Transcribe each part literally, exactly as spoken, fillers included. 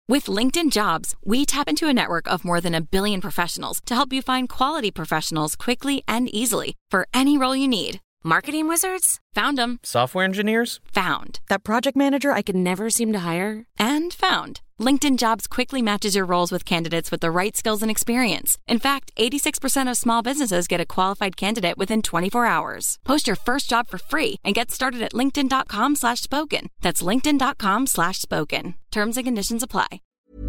With LinkedIn Jobs, we tap into a network of more than a billion professionals to help you find quality professionals quickly and easily for any role you need. Marketing wizards? Found them. Software engineers? Found. That project manager I could never seem to hire? And found. LinkedIn Jobs quickly matches your roles with candidates with the right skills and experience. In fact, eighty-six percent of small businesses get a qualified candidate within twenty-four hours. Post your first job for free and get started at linkedin.com slash spoken. That's linkedin.com slash spoken. Terms and conditions apply.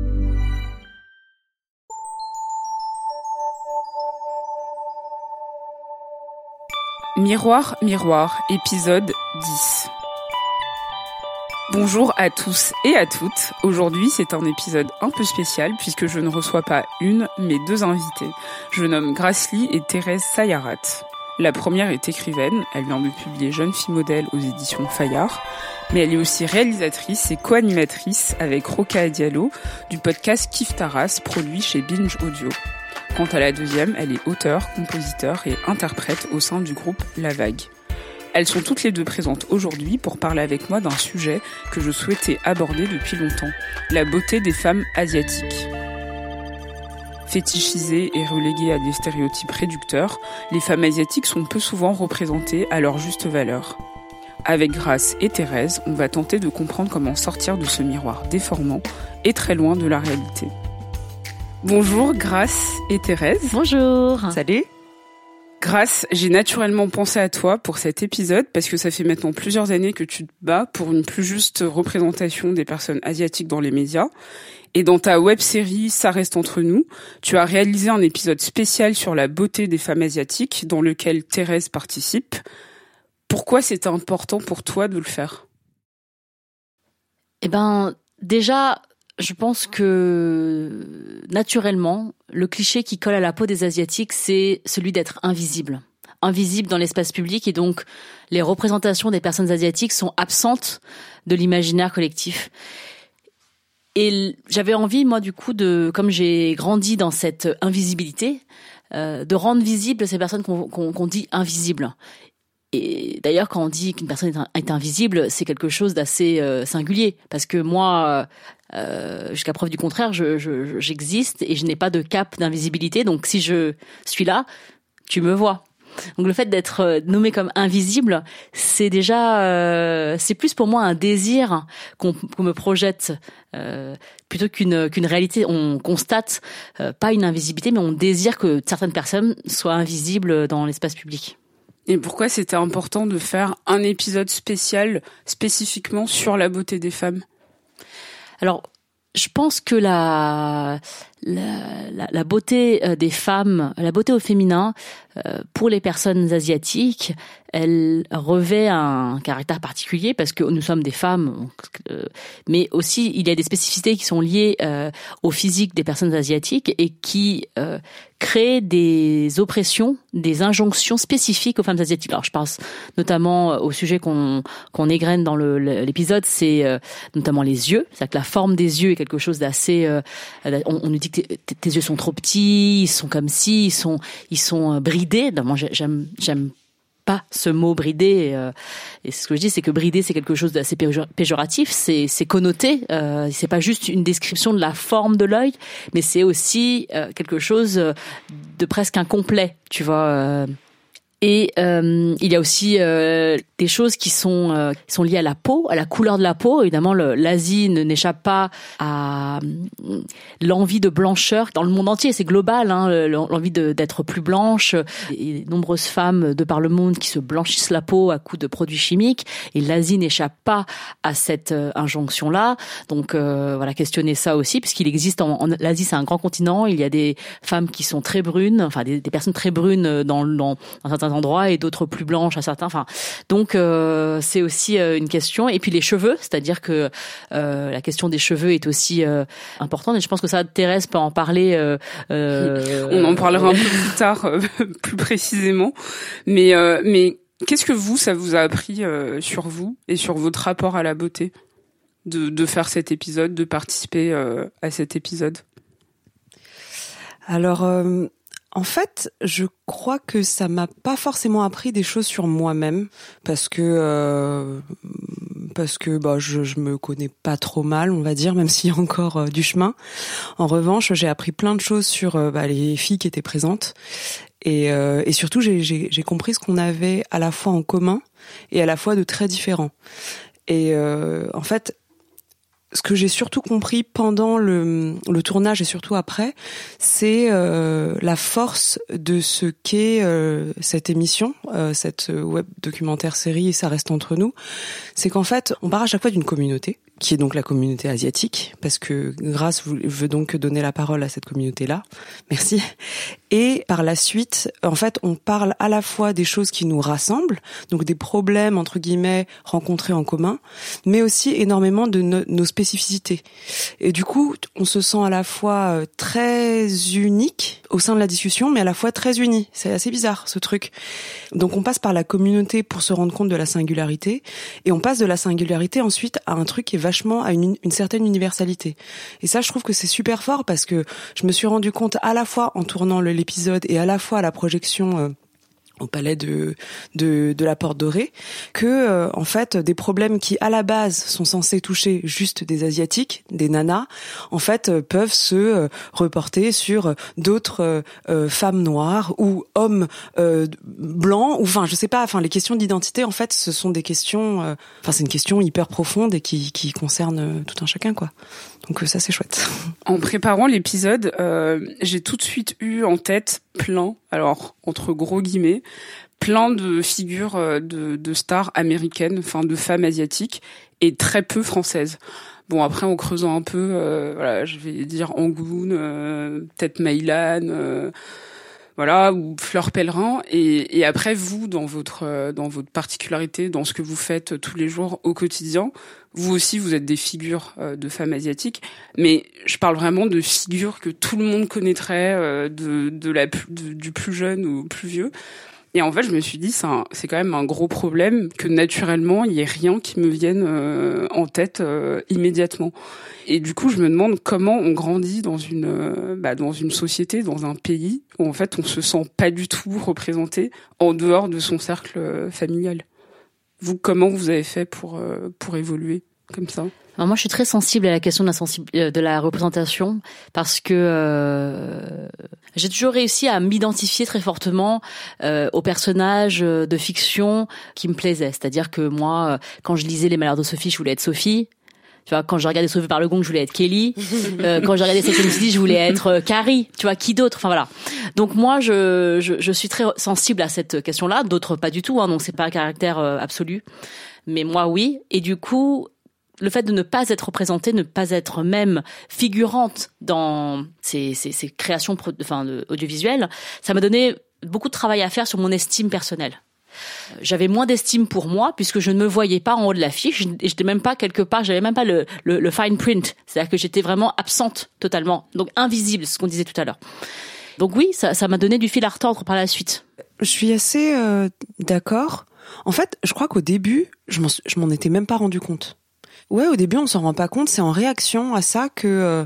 Miroir, miroir, épisode dix. Bonjour à tous et à toutes. Aujourd'hui, c'est un épisode un peu spécial puisque je ne reçois pas une, mais deux invités. Je nomme Grasly et Thérèse Sayarat. La première est écrivaine, elle vient de publier Jeune fille modèle aux éditions Fayard, mais elle est aussi réalisatrice et co-animatrice avec Rokhaya Diallo du podcast Kif Taras, produit chez Binge Audio. Quant à la deuxième, elle est auteure, compositeur et interprète au sein du groupe La Vague. Elles sont toutes les deux présentes aujourd'hui pour parler avec moi d'un sujet que je souhaitais aborder depuis longtemps, la beauté des femmes asiatiques. Fétichisées et reléguées à des stéréotypes réducteurs, les femmes asiatiques sont peu souvent représentées à leur juste valeur. Avec Grace et Thérèse, on va tenter de comprendre comment sortir de ce miroir déformant et très loin de la réalité. Bonjour Grace et Thérèse. Bonjour. Salut. Grace, j'ai naturellement pensé à toi pour cet épisode parce que ça fait maintenant plusieurs années que tu te bats pour une plus juste représentation des personnes asiatiques dans les médias. Et dans ta web-série Ça reste entre nous, tu as réalisé un épisode spécial sur la beauté des femmes asiatiques dans lequel Thérèse participe. Pourquoi c'était important pour toi de le faire ? Eh ben, déjà, je pense que naturellement, le cliché qui colle à la peau des Asiatiques, c'est celui d'être invisible. Invisible dans l'espace public, et donc les représentations des personnes asiatiques sont absentes de l'imaginaire collectif. Et j'avais envie, moi, du coup, de, comme j'ai grandi dans cette invisibilité, euh, de rendre visibles ces personnes qu'on, qu'on, qu'on dit invisibles. Et d'ailleurs, quand on dit qu'une personne est, un, est invisible, c'est quelque chose d'assez euh, singulier, parce que moi, euh, jusqu'à preuve du contraire, je, je, j'existe et je n'ai pas de cape d'invisibilité. Donc, si je suis là, tu me vois. Donc, le fait d'être nommé comme invisible, c'est déjà, euh, c'est plus pour moi un désir qu'on, qu'on me projette, euh, plutôt qu'une qu'une réalité. On constate euh, pas une invisibilité, mais on désire que certaines personnes soient invisibles dans l'espace public. Et pourquoi c'était important de faire un épisode spécial spécifiquement sur la beauté des femmes ? Alors, je pense que la, la, la, la beauté des femmes, la beauté au féminin, euh, pour les personnes asiatiques, elle revêt un caractère particulier parce que nous sommes des femmes, euh, mais aussi il y a des spécificités qui sont liées euh, au physique des personnes asiatiques et qui euh, créent des oppressions, des injonctions spécifiques aux femmes asiatiques. Alors je pense notamment au sujet qu'on qu'on égrène dans le, l'épisode, c'est euh, notamment les yeux. C'est-à-dire que la forme des yeux est quelque chose d'assez. Euh, on, on nous dit que tes, tes yeux sont trop petits, ils sont comme ci, ils sont ils sont bridés. Moi j'aime j'aime pas ce mot bridé, euh, et ce que je dis, c'est que bridé, c'est quelque chose d'assez péjoratif, c'est, c'est connoté, euh, c'est pas juste une description de la forme de l'œil, mais c'est aussi euh, quelque chose de presque incomplet, tu vois. Euh, Et euh, il y a aussi euh, des choses qui sont euh, qui sont liées à la peau, à la couleur de la peau. Évidemment, le, l'Asie ne, n'échappe pas à euh, l'envie de blancheur dans le monde entier. C'est global, hein, l'envie de, d'être plus blanche. Et de nombreuses femmes de par le monde qui se blanchissent la peau à coups de produits chimiques. Et l'Asie n'échappe pas à cette euh, injonction-là. Donc euh, voilà, questionner ça aussi, puisqu'il existe en, en l'Asie, c'est un grand continent. Il y a des femmes qui sont très brunes, enfin des, des personnes très brunes dans dans, dans certains endroits et d'autres plus blanches à certains. Enfin, donc euh, c'est aussi euh, une question. Et puis les cheveux, c'est-à-dire que euh, la question des cheveux est aussi euh, importante. Et je pense que ça, Thérèse peut en parler. Euh, euh, On en parlera un peu plus tard, euh, plus précisément. Mais euh, mais qu'est-ce que vous, ça vous a appris euh, sur vous et sur votre rapport à la beauté de de faire cet épisode, de participer euh, à cet épisode? Alors. Euh... En fait, je crois que ça m'a pas forcément appris des choses sur moi-même parce que euh, parce que bah je je me connais pas trop mal, on va dire, même s'il y a encore euh, du chemin. En revanche, j'ai appris plein de choses sur euh, bah, les filles qui étaient présentes et euh, et surtout j'ai j'ai j'ai compris ce qu'on avait à la fois en commun et à la fois de très différents. Et euh, en fait, ce que j'ai surtout compris pendant le, le tournage et surtout après, c'est euh, la force de ce qu'est euh, cette émission, euh, cette web documentaire série, Ça reste entre nous. C'est qu'en fait, on part à chaque fois d'une communauté, qui est donc la communauté asiatique, parce que Grâce veut donc donner la parole à cette communauté-là. Merci. Et par la suite, en fait, on parle à la fois des choses qui nous rassemblent, donc des problèmes, entre guillemets, rencontrés en commun, mais aussi énormément de no- nos spécificités. Et du coup, on se sent à la fois très unique au sein de la discussion, mais à la fois très unis. C'est assez bizarre, ce truc. Donc on passe par la communauté pour se rendre compte de la singularité, et on passe de la singularité ensuite à un truc qui est vachement à une, une certaine universalité. Et ça, je trouve que c'est super fort parce que je me suis rendu compte à la fois en tournant le, l'épisode et à la fois à la projection euh, au palais de de de la Porte Dorée, que euh, en fait des problèmes qui à la base sont censés toucher juste des asiatiques, des nanas, en fait euh, peuvent se euh, reporter sur d'autres euh, euh, femmes noires ou hommes euh, blancs, ou enfin je sais pas, enfin les questions d'identité en fait ce sont des questions, euh, enfin c'est une question hyper profonde et qui qui concerne euh, tout un chacun quoi. Donc ça c'est chouette. En préparant l'épisode, euh, j'ai tout de suite eu en tête plein, alors entre gros guillemets, plein de figures de, de stars américaines, enfin de femmes asiatiques, et très peu françaises. Bon après en creusant un peu, euh, voilà, je vais dire Angoon, euh, peut-être Maïlan, euh, voilà, ou Fleur Pellerin, et, et après vous dans votre dans votre particularité, dans ce que vous faites tous les jours au quotidien, vous aussi vous êtes des figures euh, de femmes asiatiques, mais je parle vraiment de figures que tout le monde connaîtrait, euh, de de la de, du plus jeune au plus vieux. Et en fait, je me suis dit, c'est, un, c'est quand même un gros problème que naturellement, il y ait rien qui me vienne euh, en tête euh, immédiatement. Et du coup, je me demande comment on grandit dans une, euh, bah, dans une société, dans un pays où en fait, on se sent pas du tout représenté en dehors de son cercle euh, familial. Vous, comment vous avez fait pour euh, pour évoluer comme ça ? Alors moi, je suis très sensible à la question de la, sensible, de la représentation parce que euh, j'ai toujours réussi à m'identifier très fortement euh, aux personnages de fiction qui me plaisaient. C'est-à-dire que moi, quand je lisais Les Malheurs de Sophie, je voulais être Sophie. Tu vois, quand je regardais Sauvé par le Gong, je voulais être Kelly. Euh, quand je regardais Sex and the City, je voulais être Carrie. Tu vois, qui d'autre ? Enfin voilà. Donc moi, je, je je suis très sensible à cette question-là. D'autres pas du tout. Hein, donc c'est pas un caractère euh, absolu. Mais moi, oui. Et du coup, le fait de ne pas être représentée, ne pas être même figurante dans ces, ces, ces créations pro, enfin, audiovisuelles, ça m'a donné beaucoup de travail à faire sur mon estime personnelle. J'avais moins d'estime pour moi puisque je ne me voyais pas en haut de l'affiche et j'étais même pas quelque part, j'avais même pas le, le, le fine print, c'est-à-dire que j'étais vraiment absente totalement, donc invisible, c'est ce qu'on disait tout à l'heure. Donc oui, ça, ça m'a donné du fil à retordre par la suite. Je suis assez euh, d'accord. En fait, je crois qu'au début, je m'en, je m'en étais même pas rendu compte. Ouais, au début, on s'en rend pas compte. C'est en réaction à ça que euh,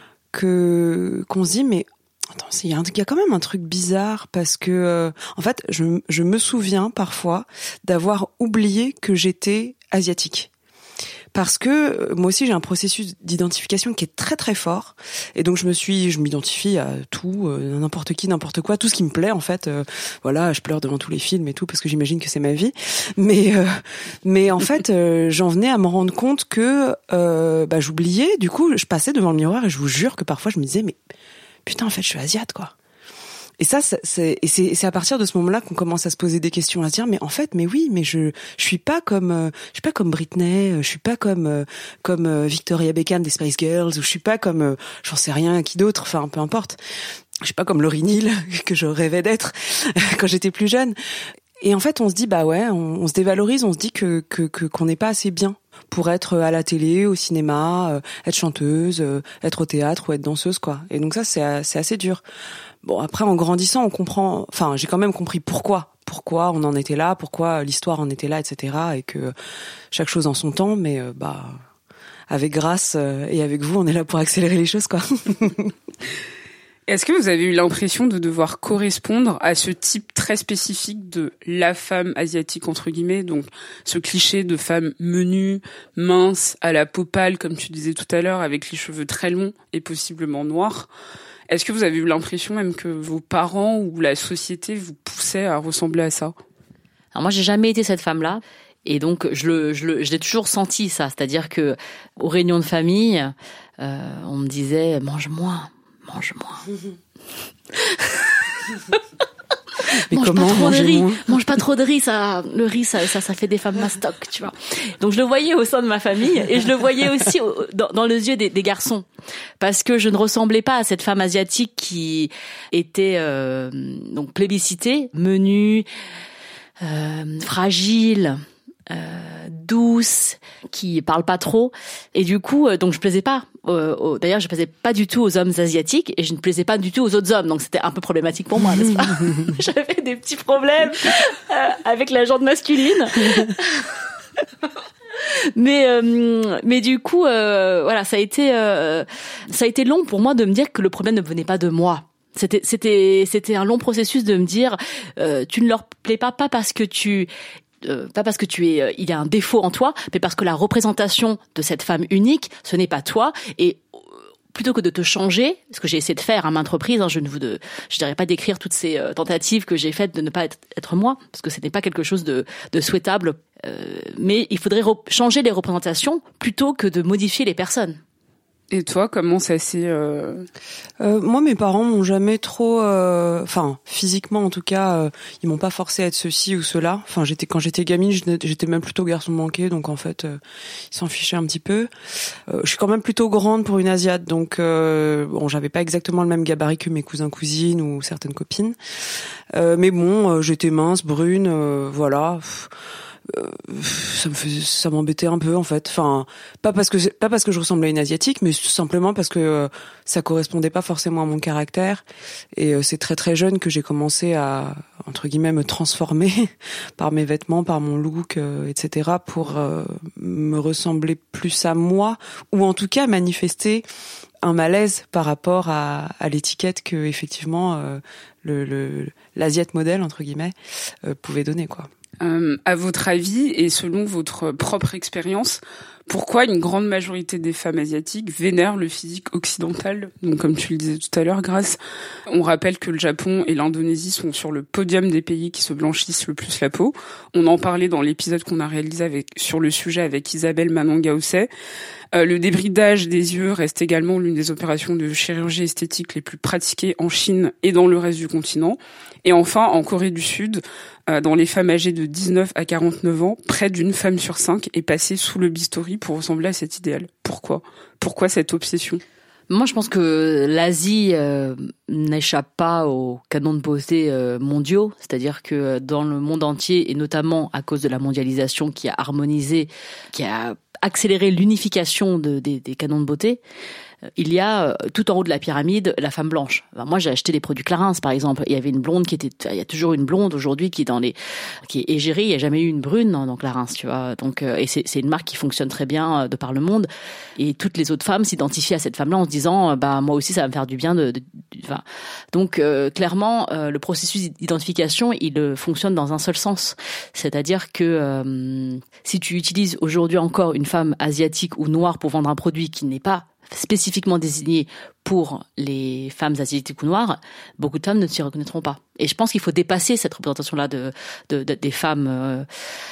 que qu'on se dit, mais attends, il y a, y a quand même un truc bizarre parce que euh, en fait, je je me souviens parfois d'avoir oublié que j'étais asiatique. Parce que moi aussi j'ai un processus d'identification qui est très très fort et donc je me suis je m'identifie à tout, euh, n'importe qui, n'importe quoi, tout ce qui me plaît en fait. Euh, voilà, je pleure devant tous les films et tout parce que j'imagine que c'est ma vie. Mais euh, mais en fait euh, j'en venais à me rendre compte que euh, bah j'oubliais. Du coup je passais devant le miroir et je vous jure que parfois je me disais mais putain en fait je suis asiate quoi. Et ça, c'est, et c'est, c'est à partir de ce moment-là qu'on commence à se poser des questions, à se dire, mais en fait, mais oui, mais je, je suis pas comme, euh, je suis pas comme Britney, je suis pas comme, euh, comme euh, Victoria Beckham des Spice Girls, ou je suis pas comme, euh, j'en sais rien, qui d'autre, enfin, peu importe. Je suis pas comme Laurie Neal que je rêvais d'être quand j'étais plus jeune. Et en fait, on se dit, bah ouais, on, on se dévalorise, on se dit que, que, que qu'on n'est pas assez bien pour être à la télé, au cinéma, euh, être chanteuse, euh, être au théâtre ou être danseuse, quoi. Et donc ça, c'est, c'est assez dur. Bon, après, en grandissant, on comprend, enfin, j'ai quand même compris pourquoi, pourquoi on en était là, pourquoi l'histoire en était là, et cetera. Et que chaque chose en son temps, mais, euh, bah, avec Grâce euh, et avec vous, on est là pour accélérer les choses, quoi. Est-ce que vous avez eu l'impression de devoir correspondre à ce type très spécifique de la femme asiatique, entre guillemets, donc ce cliché de femme menue, mince, à la peau pâle, comme tu disais tout à l'heure, avec les cheveux très longs et possiblement noirs? Est-ce que vous avez eu l'impression même que vos parents ou la société vous poussaient à ressembler à ça? Alors moi, j'ai jamais été cette femme-là. Et donc, je le, je le, je l'ai toujours senti, ça. C'est-à-dire que, aux réunions de famille, euh, on me disait, mange moins. Mange-moi. Mais mange comment pas trop de riz. moins Mange pas trop de riz, ça, le riz, ça, ça, ça fait des femmes mastoc, tu vois. Donc je le voyais au sein de ma famille et je le voyais aussi au, dans, dans les yeux des, des garçons, parce que je ne ressemblais pas à cette femme asiatique qui était euh, donc plébiscitée, menue, euh, fragile. Euh, douce, qui parle pas trop, et du coup, euh, donc je plaisais pas. Euh, aux, d'ailleurs, je plaisais pas du tout aux hommes asiatiques, et je ne plaisais pas du tout aux autres hommes. Donc c'était un peu problématique pour moi, n'est-ce pas? J'avais des petits problèmes euh, avec la jante masculine. Mais euh, mais du coup, euh, voilà, ça a été euh, ça a été long pour moi de me dire que le problème ne venait pas de moi. C'était c'était c'était un long processus de me dire euh, tu ne leur plais pas pas parce que tu Euh, pas parce que tu es, euh, il y a un défaut en toi, mais parce que la représentation de cette femme unique, ce n'est pas toi. Et euh, plutôt que de te changer, ce que j'ai essayé de faire à maintes reprises, hein, je ne vous, de, je dirais pas d'écrire toutes ces euh, tentatives que j'ai faites de ne pas être, être moi, parce que ce n'est pas quelque chose de, de souhaitable. Euh, mais il faudrait re- changer les représentations plutôt que de modifier les personnes. Et toi, comment ça s'est... Euh... Euh, moi, mes parents m'ont jamais trop, enfin euh, physiquement en tout cas, euh, ils m'ont pas forcé à être ceci ou cela. Enfin, j'étais quand j'étais gamine, j'étais même plutôt garçon manqué, donc en fait, euh, ils s'en fichaient un petit peu. Euh, je suis quand même plutôt grande pour une asiate, donc euh, bon, j'avais pas exactement le même gabarit que mes cousins cousines ou certaines copines, euh, mais bon, euh, j'étais mince, brune, euh, voilà. Euh, ça me faisait, ça m'embêtait un peu en fait. Enfin, pas parce que pas parce que je ressemblais à une asiatique, mais tout simplement parce que euh, ça correspondait pas forcément à mon caractère. Et euh, c'est très très jeune que j'ai commencé à entre guillemets me transformer par mes vêtements, par mon look, euh, et cetera pour euh, me ressembler plus à moi, ou en tout cas manifester un malaise par rapport à, à l'étiquette que effectivement euh, le, le l'asiate modèle entre guillemets euh, pouvait donner quoi. Euh, à votre avis et selon votre propre expérience, pourquoi une grande majorité des femmes asiatiques vénèrent le physique occidental? Donc, comme tu le disais tout à l'heure, Grâce, on rappelle que le Japon et l'Indonésie sont sur le podium des pays qui se blanchissent le plus la peau. On en parlait dans l'épisode qu'on a réalisé avec, sur le sujet avec Isabelle Manon-Gaosset. Euh, le débridage des yeux reste également l'une des opérations de chirurgie esthétique les plus pratiquées en Chine et dans le reste du continent. Et enfin, en Corée du Sud, euh, dans les femmes âgées de dix-neuf à quarante-neuf ans, près d'une femme sur cinq est passée sous le bistouri pour ressembler à cet idéal. Pourquoi ? Pourquoi cette obsession ? Moi, je pense que l'Asie euh, n'échappe pas aux canons de beauté euh, mondiaux, c'est-à-dire que dans le monde entier, et notamment à cause de la mondialisation qui a harmonisé, qui a accéléré l'unification de, des, des canons de beauté, il y a tout en haut de la pyramide la femme blanche. Alors moi, j'ai acheté les produits Clarins, par exemple. Il y avait une blonde qui était, il y a toujours une blonde aujourd'hui qui est dans les, qui est égérie. Il n'y a jamais eu une brune dans, dans Clarins, tu vois. Donc, et c'est, c'est une marque qui fonctionne très bien de par le monde. Et toutes les autres femmes s'identifient à cette femme-là en se disant, bah moi aussi, ça va me faire du bien. De, de, de enfin, donc euh, clairement, euh, le processus d'identification, il euh, fonctionne dans un seul sens. C'est-à-dire que euh, si tu utilises aujourd'hui encore une femme asiatique ou noire pour vendre un produit qui n'est pas spécifiquement désigné pour les femmes asiatiques ou noires, beaucoup de femmes ne s'y reconnaîtront pas. Et je pense qu'il faut dépasser cette représentation-là de, de, de des femmes. Euh,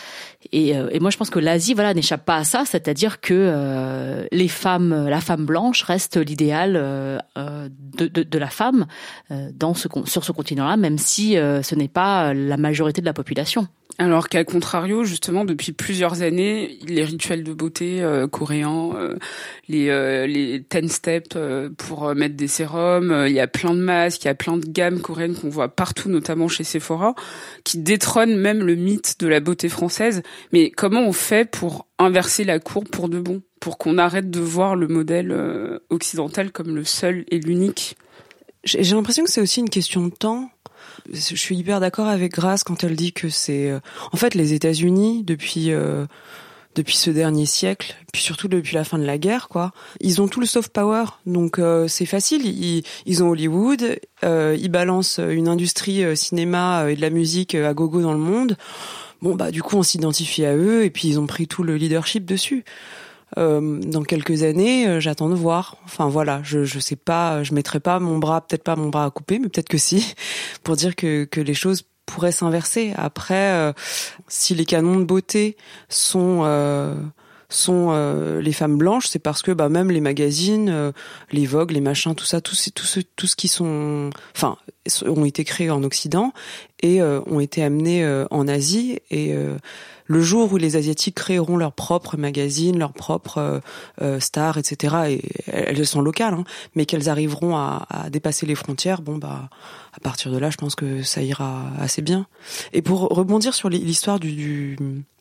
et, euh, et moi, je pense que l'Asie, voilà, n'échappe pas à ça, c'est-à-dire que euh, les femmes, la femme blanche reste l'idéal euh, de, de, de la femme euh, dans ce sur ce continent-là, même si euh, ce n'est pas la majorité de la population. Alors qu'à contrario, justement, depuis plusieurs années, les rituels de beauté euh, coréens, euh, les euh, les ten steps euh, pour euh, mettre des sérums, euh, il y a plein de masques, il y a plein de gammes coréennes qu'on voit partout, notamment chez Sephora, qui détrônent même le mythe de la beauté française. Mais comment on fait pour inverser la courbe pour de bon, pour qu'on arrête de voir le modèle euh, occidental comme le seul et l'unique ? J'ai, j'ai l'impression que c'est aussi une question de temps. Je suis hyper d'accord avec Grace quand elle dit que c'est... Euh, en fait, les États-Unis, depuis... Euh, depuis ce dernier siècle, puis surtout depuis la fin de la guerre, quoi. Ils ont tout le soft power, donc euh, c'est facile. Ils, ils ont Hollywood, euh, ils balancent une industrie euh, cinéma et de la musique à gogo dans le monde. Bon bah du coup on s'identifie à eux et puis ils ont pris tout le leadership dessus. Euh, dans quelques années, euh, j'attends de voir. Enfin voilà, je je sais pas, je mettrai pas mon bras, peut-être pas mon bras à couper, mais peut-être que si, pour dire que que les choses pourraient s'inverser. Après, euh, si les canons de beauté sont euh, sont euh, les femmes blanches, c'est parce que bah même les magazines, euh, les Vogue, les machins, tout ça, tout ce tout ce tout ce qui sont, enfin, ont été créés en Occident et euh, ont été amenés euh, en Asie et euh, le jour où les Asiatiques créeront leurs propres magazines, leurs propres euh, euh, stars, et cetera, et elles sont locales, hein, mais qu'elles arriveront à, à dépasser les frontières, bon bah à partir de là, je pense que ça ira assez bien. Et pour rebondir sur l'histoire du, du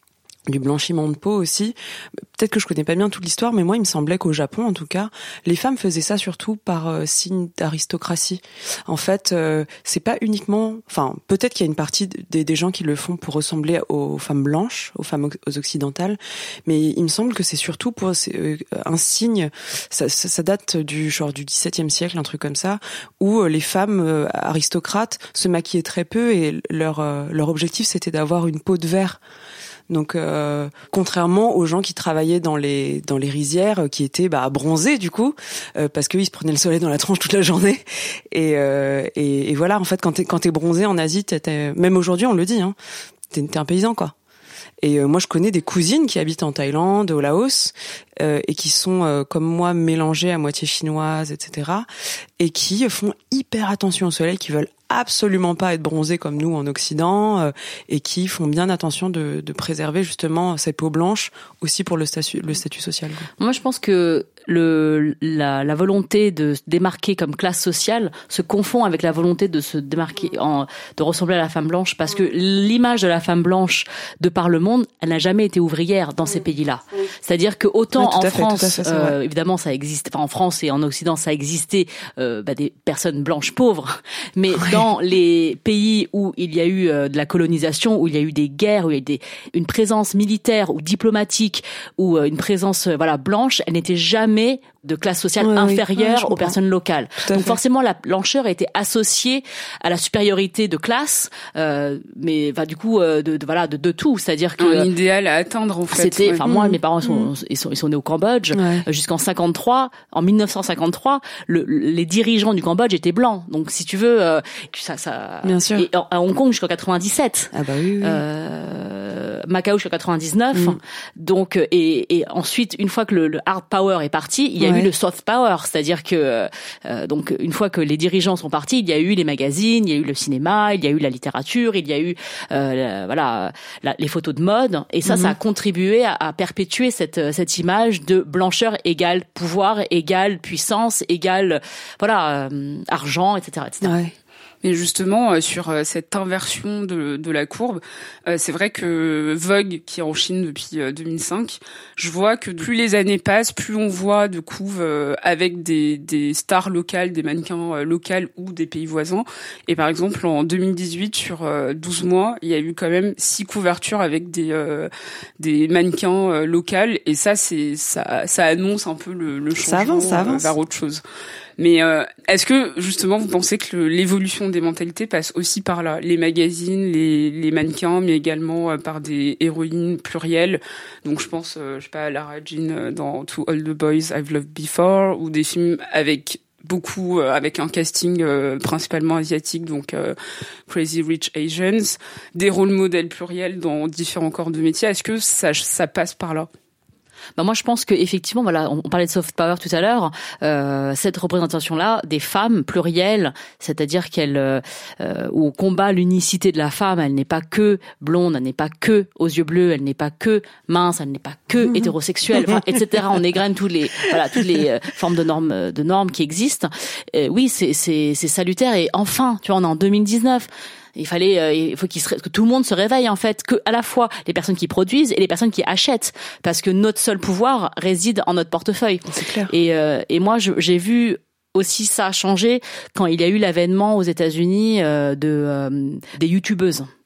du blanchiment de peau aussi. Peut-être que je connais pas bien toute l'histoire, mais moi, il me semblait qu'au Japon, en tout cas, les femmes faisaient ça surtout par euh, signe d'aristocratie. En fait, euh, c'est pas uniquement... Enfin, peut-être qu'il y a une partie des, des gens qui le font pour ressembler aux femmes blanches, aux femmes aux occidentales, mais il me semble que c'est surtout pour euh, un signe... Ça, ça, ça date du genre du dix-septième siècle, un truc comme ça, où euh, les femmes euh, aristocrates se maquillaient très peu et leur, euh, leur objectif, c'était d'avoir une peau de verre. Donc, euh, contrairement aux gens qui travaillaient dans les dans les rizières, qui étaient bah bronzés du coup, euh, parce qu'ils se prenaient le soleil dans la tronche toute la journée. Et euh, et, et voilà, en fait, quand t'es quand t'es bronzé en Asie, t'es, t'es, même aujourd'hui, on le dit, hein, t'es, t'es un paysan quoi. Et euh, moi, je connais des cousines qui habitent en Thaïlande, au Laos, euh, et qui sont, euh, comme moi, mélangées à moitié chinoises, et cetera, et qui font hyper attention au soleil, qui veulent absolument pas être bronzés comme nous en Occident, euh, et qui font bien attention de, de préserver justement cette peau blanche aussi pour le statut, le statut social, quoi. Moi, je pense que le la, la volonté de se démarquer comme classe sociale se confond avec la volonté de se démarquer, en, de ressembler à la femme blanche, parce que l'image de la femme blanche de par le monde, elle n'a jamais été ouvrière dans ces pays-là. C'est-à-dire que autant ouais, en fait, France, fait, euh, évidemment, ça existe. Enfin, en France et en Occident, ça existait euh, bah, des personnes blanches pauvres, mais ouais. Dans les pays où il y a eu euh, de la colonisation, où il y a eu des guerres, où il y a eu des, une présence militaire ou diplomatique, ou euh, une présence euh, voilà blanche, elle n'était jamais de classe sociale ouais, inférieure oui, aux personnes locales. Donc fait. Forcément, la blancheur était associée à la supériorité de classe, euh, mais bah, du coup, euh, de, de voilà, de, de tout, c'est-à-dire que un idéal à atteindre en fait. C'était, enfin ouais. moi, mmh. mes parents sont, mmh. ils sont, ils sont nés au Cambodge ouais. jusqu'en cinquante-trois. En mille neuf cent cinquante-trois, le, les dirigeants du Cambodge étaient blancs. Donc, si tu veux, euh, ça, ça. Bien sûr. Et à Hong Kong jusqu'en quatre-vingt-dix-sept. Ah bah oui. oui. Euh, Macao jusqu'en quatre-vingt-dix-neuf. Mmh. Donc, et, et ensuite, une fois que le, le hard power est parti, il y a ouais. eu le soft power, c'est-à-dire que euh, donc une fois que les dirigeants sont partis, il y a eu les magazines, il y a eu le cinéma, il y a eu la littérature, il y a eu euh, la, voilà la, les photos de mode, et ça, mm-hmm. ça a contribué à, à perpétuer cette cette image de blancheur égale pouvoir, égale puissance, égale voilà euh, argent, et cetera, et cetera. Ouais. Mais justement, euh, sur euh, cette inversion de, de la courbe, euh, c'est vrai que Vogue, qui est en Chine depuis euh, deux mille cinq, je vois que plus les années passent, plus on voit de couves euh, avec des, des stars locales, des mannequins euh, locales ou des pays voisins. Et par exemple, en deux mille dix-huit, sur euh, douze mois, il y a eu quand même six couvertures avec des euh, des mannequins euh, locales. Et ça, c'est ça, ça annonce un peu le, le changement ça avance, ça avance. Euh, vers autre chose. Mais euh, est-ce que justement vous pensez que le, l'évolution des mentalités passe aussi par là, les magazines, les, les mannequins, mais également euh, par des héroïnes plurielles. Donc je pense, euh, je sais pas, à Lara Jean euh, dans To All the Boys I've Loved Before, ou des films avec beaucoup, euh, avec un casting euh, principalement asiatique, donc euh, Crazy Rich Asians, des rôles modèles pluriels dans différents corps de métier. Est-ce que ça, ça passe par là? Bah moi je pense que effectivement voilà, on parlait de soft power tout à l'heure, euh, cette représentation là des femmes plurielles, c'est-à-dire qu'elle euh, où on combat l'unicité de la femme, elle n'est pas que blonde, elle n'est pas que aux yeux bleus, elle n'est pas que mince, elle n'est pas que hétérosexuelle, enfin, et cetera. On égrène tous les voilà toutes les euh, formes de normes de normes qui existent. Euh, oui, c'est c'est c'est salutaire, et enfin, tu vois, on est en deux mille dix-neuf. Il fallait, euh, il faut qu'il se, que tout le monde se réveille en fait, que à la fois les personnes qui produisent et les personnes qui achètent, parce que notre seul pouvoir réside en notre portefeuille. C'est clair. Et, euh, et moi, je, j'ai vu aussi ça changer quand il y a eu l'avènement aux États-Unis euh, de euh, des youtubeuses.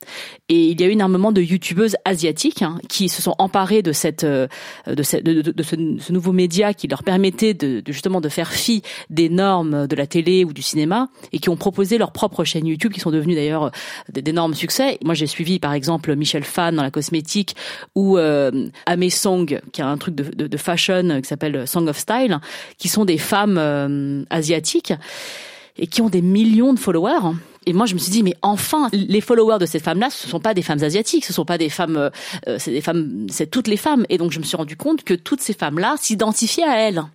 Et il y a eu énormément de youtubeuses asiatiques hein, qui se sont emparées de cette, de, cette, de, de, de ce, ce nouveau média qui leur permettait de, de justement de faire fi des normes de la télé ou du cinéma et qui ont proposé leurs propres chaînes YouTube qui sont devenues d'ailleurs d'énormes succès. Moi, j'ai suivi par exemple Michelle Phan dans la cosmétique ou euh, Ame Song qui a un truc de, de, de fashion qui s'appelle Song of Style, qui sont des femmes euh, asiatiques et qui ont des millions de followers. Et moi, je me suis dit, mais enfin, les followers de ces femmes-là, ce sont pas des femmes asiatiques, ce sont pas des femmes, euh, c'est des femmes, c'est toutes les femmes. Et donc, je me suis rendu compte que toutes ces femmes-là s'identifiaient à elles.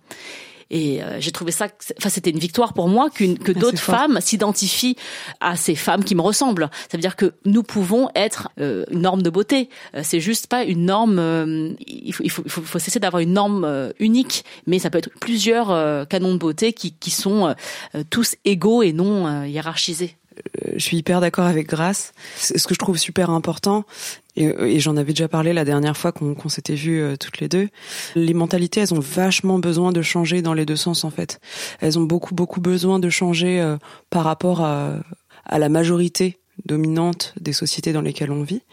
Et euh, j'ai trouvé ça, enfin, c'était une victoire pour moi qu'une, que d'autres femmes s'identifient à ces femmes qui me ressemblent. Ça veut dire que nous pouvons être euh, une norme de beauté. Euh, c'est juste pas une norme. Euh, il faut, il faut, il faut, faut cesser d'avoir une norme euh, unique, mais ça peut être plusieurs euh, canons de beauté qui, qui sont euh, tous égaux et non euh, hiérarchisés. Je suis hyper d'accord avec Grace. Ce que je trouve super important, et, et j'en avais déjà parlé la dernière fois qu'on, qu'on s'était vues euh, toutes les deux, les mentalités, elles ont vachement besoin de changer dans les deux sens en fait. Elles ont beaucoup beaucoup besoin de changer euh, par rapport à, à la majorité dominante des sociétés dans lesquelles on vit.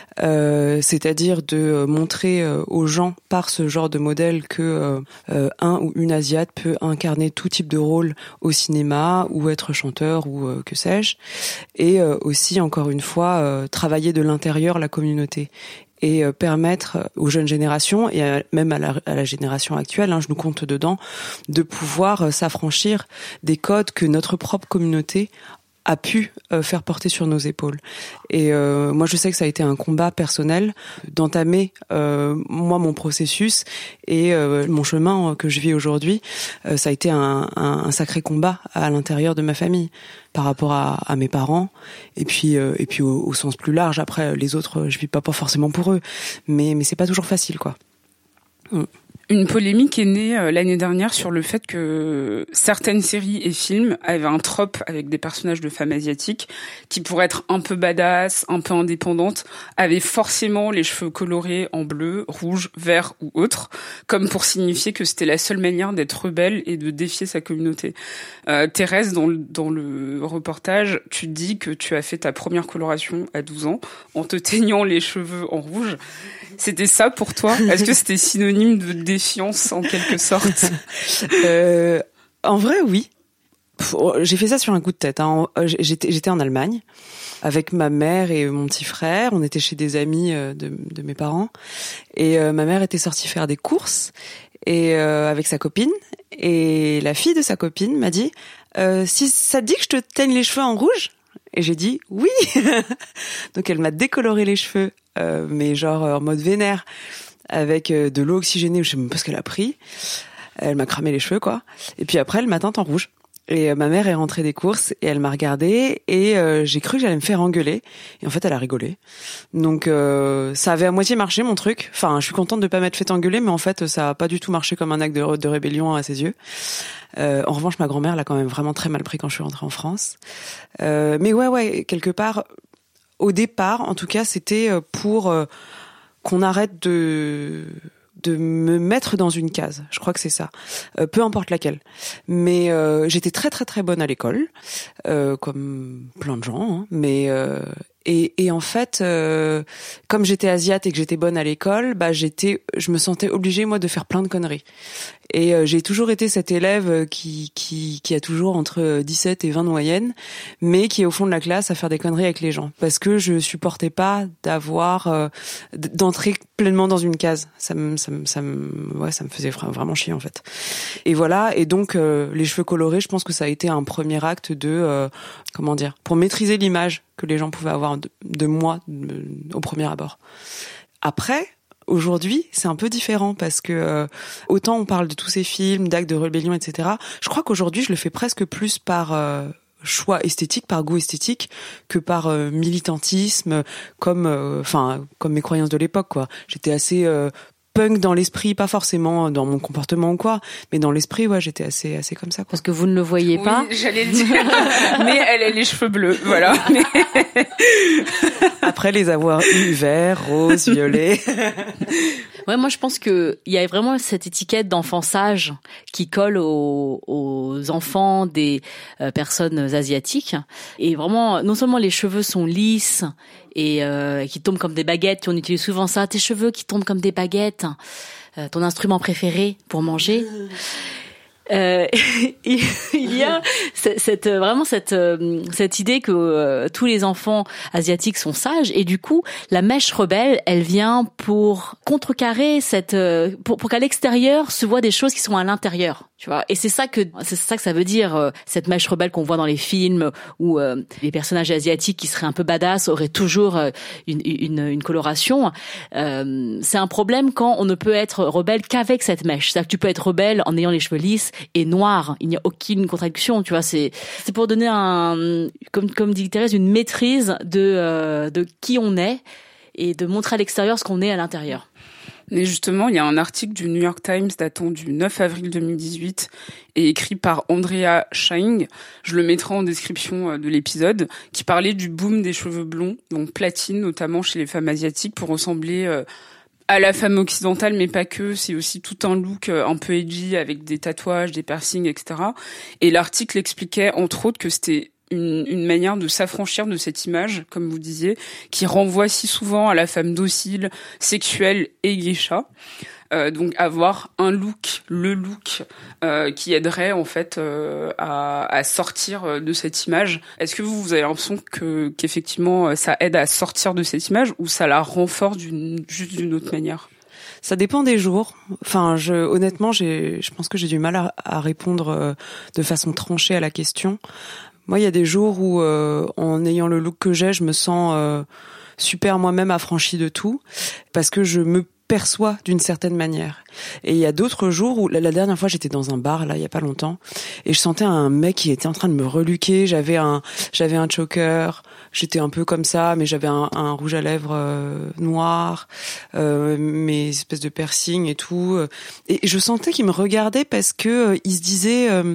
Euh, c'est-à-dire de montrer euh, aux gens par ce genre de modèle que euh, un ou une asiate peut incarner tout type de rôle au cinéma ou être chanteur ou euh, que sais-je, et euh, aussi encore une fois euh, travailler de l'intérieur la communauté et euh, permettre aux jeunes générations et à, même à la, à la génération actuelle, hein, je nous compte dedans, de pouvoir euh, s'affranchir des codes que notre propre communauté a pu euh, faire porter sur nos épaules. Et euh, moi, je sais que ça a été un combat personnel d'entamer euh, moi mon processus et euh, mon chemin que je vis aujourd'hui. Euh, ça a été un, un, un sacré combat à l'intérieur de ma famille par rapport à, à mes parents et puis euh, et puis au, au sens plus large. Après, les autres, je vis pas pas forcément pour eux, mais mais c'est pas toujours facile, quoi. Mm. Une polémique est née euh, l'année dernière sur le fait que certaines séries et films avaient un trope avec des personnages de femmes asiatiques qui, pour être un peu badass, un peu indépendantes, avaient forcément les cheveux colorés en bleu, rouge, vert ou autre, comme pour signifier que c'était la seule manière d'être rebelle et de défier sa communauté. Euh, Thérèse, dans le, dans le reportage, tu dis que tu as fait ta première coloration à douze ans en te teignant les cheveux en rouge. C'était ça pour toi? Est-ce que c'était synonyme de défiance en quelque sorte? euh, En vrai, oui. J'ai fait ça sur un coup de tête. Hein. J'étais, j'étais en Allemagne avec ma mère et mon petit frère. On était chez des amis de, de mes parents. Et euh, ma mère était sortie faire des courses et euh, avec sa copine. Et la fille de sa copine m'a dit euh, « Si ça te dit que je te teigne les cheveux en rouge ?» Et j'ai dit « Oui !» Donc elle m'a décoloré les cheveux, euh, mais genre en mode vénère, avec euh, de l'eau oxygénée, je sais même pas ce qu'elle a pris. Elle m'a cramé les cheveux, quoi. Et puis après, elle m'a teinte en rouge. Et euh, ma mère est rentrée des courses et elle m'a regardée et euh, j'ai cru que j'allais me faire engueuler. Et en fait, elle a rigolé. Donc euh, ça avait à moitié marché, mon truc. Enfin, je suis contente de pas m'être fait engueuler, mais en fait, ça a pas du tout marché comme un acte de, de rébellion à ses yeux. Euh, en revanche, ma grand-mère l'a quand même vraiment très mal pris quand je suis rentrée en France. Euh, mais ouais, ouais, quelque part, au départ, en tout cas, c'était pour euh, qu'on arrête de... de me mettre dans une case. Je crois que c'est ça. Euh, peu importe laquelle. Mais euh, j'étais très très très bonne à l'école, euh, comme plein de gens. Hein. Mais euh, et, et en fait, euh, comme j'étais asiate et que j'étais bonne à l'école, bah j'étais, je me sentais obligée moi de faire plein de conneries. Et euh, j'ai toujours été cette élève qui qui qui a toujours entre dix-sept et vingt de moyenne, mais qui est au fond de la classe à faire des conneries avec les gens, parce que je supportais pas d'avoir euh, d'entrer pleinement dans une case. Ça me ça me ça me ouais ça me faisait vraiment chier en fait. Et voilà. Et donc euh, les cheveux colorés, je pense que ça a été un premier acte de euh, comment dire, pour maîtriser l'image que les gens pouvaient avoir de, de moi de, au premier abord. Après. Aujourd'hui, c'est un peu différent parce que euh, autant on parle de tous ces films, d'actes de rébellion, et cetera. Je crois qu'aujourd'hui, je le fais presque plus par euh, choix esthétique, par goût esthétique, que par euh, militantisme, comme, enfin, euh, comme mes croyances de l'époque, quoi. J'étais assez euh, punk dans l'esprit, pas forcément dans mon comportement ou quoi, mais dans l'esprit, ouais, j'étais assez, assez comme ça, quoi. Parce que vous ne le voyez oui, pas. J'allais le dire. Mais elle a les cheveux bleus, voilà. Après les avoir eu verts, roses, violets. Ouais, moi je pense que il y a vraiment cette étiquette d'enfant sage qui colle aux, aux enfants des euh, personnes asiatiques. Et vraiment, non seulement les cheveux sont lisses et euh, qui tombent comme des baguettes, on utilise souvent ça, tes cheveux qui tombent comme des baguettes, euh, ton instrument préféré pour manger. Euh, il y a cette vraiment cette cette idée que euh, tous les enfants asiatiques sont sages et du coup la mèche rebelle elle vient pour contrecarrer cette euh, pour pour qu'à l'extérieur se voient des choses qui sont à l'intérieur, tu vois. Et c'est ça que c'est ça que ça veut dire euh, cette mèche rebelle qu'on voit dans les films où euh, les personnages asiatiques qui seraient un peu badass auraient toujours euh, une une une coloration. Euh, c'est un problème quand on ne peut être rebelle qu'avec cette mèche. C'est-à-dire que tu peux être rebelle en ayant les cheveux lisses et noir, il n'y a aucune contradiction, tu vois. C'est c'est pour donner un, comme comme dit Thérèse, une maîtrise de euh, de qui on est et de montrer à l'extérieur ce qu'on est à l'intérieur. Mais justement, il y a un article du New York Times datant du neuf avril deux mille dix-huit et écrit par Andrea Chang, je le mettrai en description de l'épisode, qui parlait du boom des cheveux blonds, donc platine notamment chez les femmes asiatiques, pour ressembler euh, à la femme occidentale, mais pas que. C'est aussi tout un look un peu edgy avec des tatouages, des piercings, et cetera. Et l'article expliquait, entre autres, que c'était une, une manière de s'affranchir de cette image, comme vous disiez, qui renvoie si souvent à la femme docile, sexuelle et geisha. Euh, donc avoir un look, le look euh, qui aiderait en fait euh, à, à sortir de cette image. Est-ce que vous, vous avez l'impression que qu'effectivement ça aide à sortir de cette image ou ça la renforce d'une juste d'une autre manière? Ça dépend des jours. Enfin, je, honnêtement, j'ai, je pense que j'ai du mal à, à répondre euh, de façon tranchée à la question. Moi, il y a des jours où, euh, en ayant le look que j'ai, je me sens euh, super moi-même affranchie de tout parce que je me perçois d'une certaine manière. Et il y a d'autres jours où, la, la dernière fois, j'étais dans un bar, là, il y a pas longtemps, et je sentais un mec qui était en train de me reluquer. J'avais un, j'avais un choker, j'étais un peu comme ça, mais j'avais un, un rouge à lèvres euh, noir, euh, mes espèces de piercings et tout. Et je sentais qu'il me regardait parce que euh, il se disait... Euh,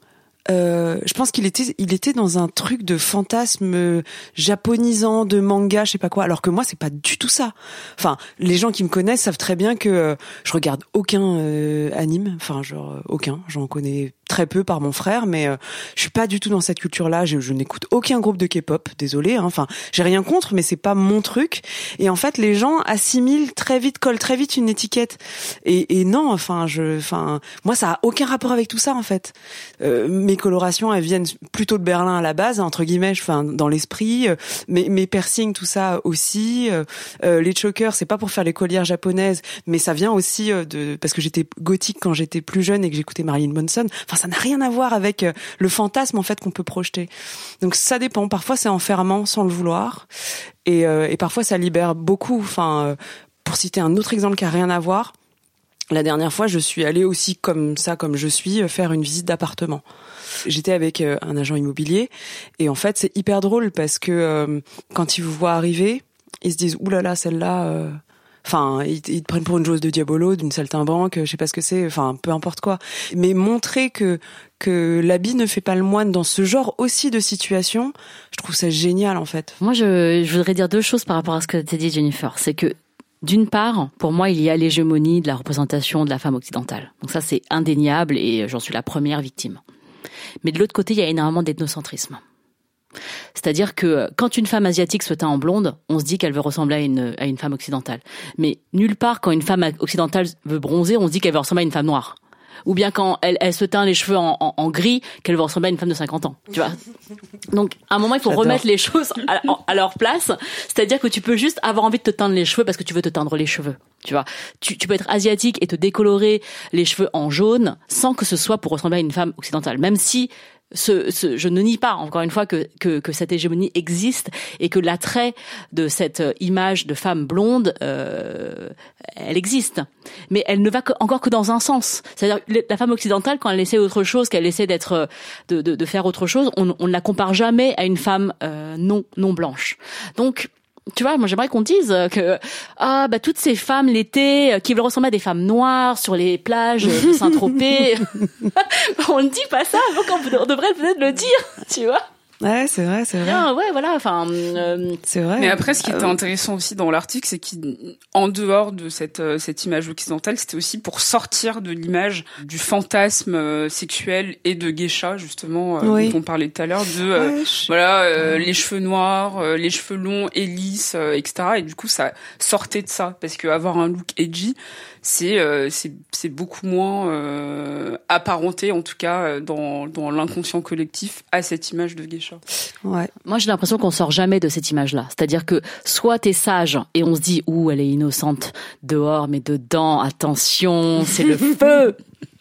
Euh, je pense qu'il était, il était dans un truc de fantasme japonisant, de manga, je sais pas quoi. Alors que moi, c'est pas du tout ça. Enfin, les gens qui me connaissent savent très bien que euh, je regarde aucun euh, anime. Enfin, genre euh, aucun. J'en connais très peu par mon frère, mais euh, je suis pas du tout dans cette culture-là. Je, je n'écoute aucun groupe de K-pop. Désolée. Hein. Enfin, j'ai rien contre, mais c'est pas mon truc. Et en fait, les gens assimilent très vite, collent très vite une étiquette. Et, et non, enfin, je, enfin, moi, ça a aucun rapport avec tout ça, en fait. Euh, mes colorations, elles viennent plutôt de Berlin à la base, entre guillemets, enfin, dans l'esprit. Mes, mes piercings, tout ça aussi. Euh, les chokers, c'est pas pour faire les collières japonaises, mais ça vient aussi de, parce que j'étais gothique quand j'étais plus jeune et que j'écoutais Marilyn Manson. Enfin, ça n'a rien à voir avec le fantasme, en fait, qu'on peut projeter. Donc, ça dépend. Parfois, c'est enfermant sans le vouloir. Et, euh, et parfois, ça libère beaucoup. Enfin, euh, pour citer un autre exemple qui a rien à voir, la dernière fois, je suis allée aussi comme ça, comme je suis, faire une visite d'appartement. J'étais avec un agent immobilier et en fait, c'est hyper drôle parce que euh, quand ils vous voient arriver, ils se disent « Ouh là là, celle-là... Euh... » Enfin, ils, ils te prennent pour une joueuse de diabolo, d'une saltimbanque, je sais pas ce que c'est, enfin, peu importe quoi. Mais montrer que que l'habit ne fait pas le moine dans ce genre aussi de situation, je trouve ça génial, en fait. Moi, je, je voudrais dire deux choses par rapport à ce que t'as dit, Jennifer. C'est que, d'une part, pour moi, il y a l'hégémonie de la représentation de la femme occidentale. Donc ça, c'est indéniable et j'en suis la première victime. Mais de l'autre côté, il y a énormément d'ethnocentrisme. C'est-à-dire que quand une femme asiatique se teint en blonde, on se dit qu'elle veut ressembler à une, à une femme occidentale. Mais nulle part, quand une femme occidentale veut bronzer, on se dit qu'elle veut ressembler à une femme noire. Ou bien quand elle, elle se teint les cheveux en, en, en gris, qu'elle veut ressembler à une femme de cinquante ans. Tu vois. Donc, à un moment, il faut J'adore. remettre les choses à, à leur place. C'est-à-dire que tu peux juste avoir envie de te teindre les cheveux parce que tu veux te teindre les cheveux. Tu vois. Tu, tu peux être asiatique et te décolorer les cheveux en jaune sans que ce soit pour ressembler à une femme occidentale. Même si Ce, ce, je ne nie pas, encore une fois, que, que, que cette hégémonie existe et que l'attrait de cette image de femme blonde, euh, elle existe. Mais elle ne va que, encore que dans un sens. C'est-à-dire, la femme occidentale, quand elle essaie autre chose, qu'elle essaie d'être, de, de, de faire autre chose, on, on ne la compare jamais à une femme euh, non, non blanche. Donc, tu vois, moi j'aimerais qu'on dise que ah bah toutes ces femmes l'été qui veulent ressembler à des femmes noires sur les plages de Saint-Tropez, on ne dit pas ça, donc on, on devrait peut-être le dire, tu vois. Ouais, c'est vrai, c'est vrai. Ah, ouais, voilà, enfin, euh... c'est vrai. Mais après, ce qui était euh... intéressant aussi dans l'article, c'est qu'en dehors de cette euh, cette image occidentale, c'était aussi pour sortir de l'image du fantasme euh, sexuel et de geisha, justement, euh, oui. dont on parlait tout à l'heure, de euh, ouais, je... voilà euh, ouais. les cheveux noirs, euh, les cheveux longs et lisses, euh, et cetera. Et du coup, ça sortait de ça, parce que avoir un look edgy, c'est euh, c'est c'est beaucoup moins euh, apparenté, en tout cas dans dans l'inconscient collectif, à cette image de geisha. Ouais. Moi, j'ai l'impression qu'on sort jamais de cette image-là. C'est-à-dire que soit t'es sage et on se dit ouh, elle est innocente dehors, mais dedans, attention, c'est le feu.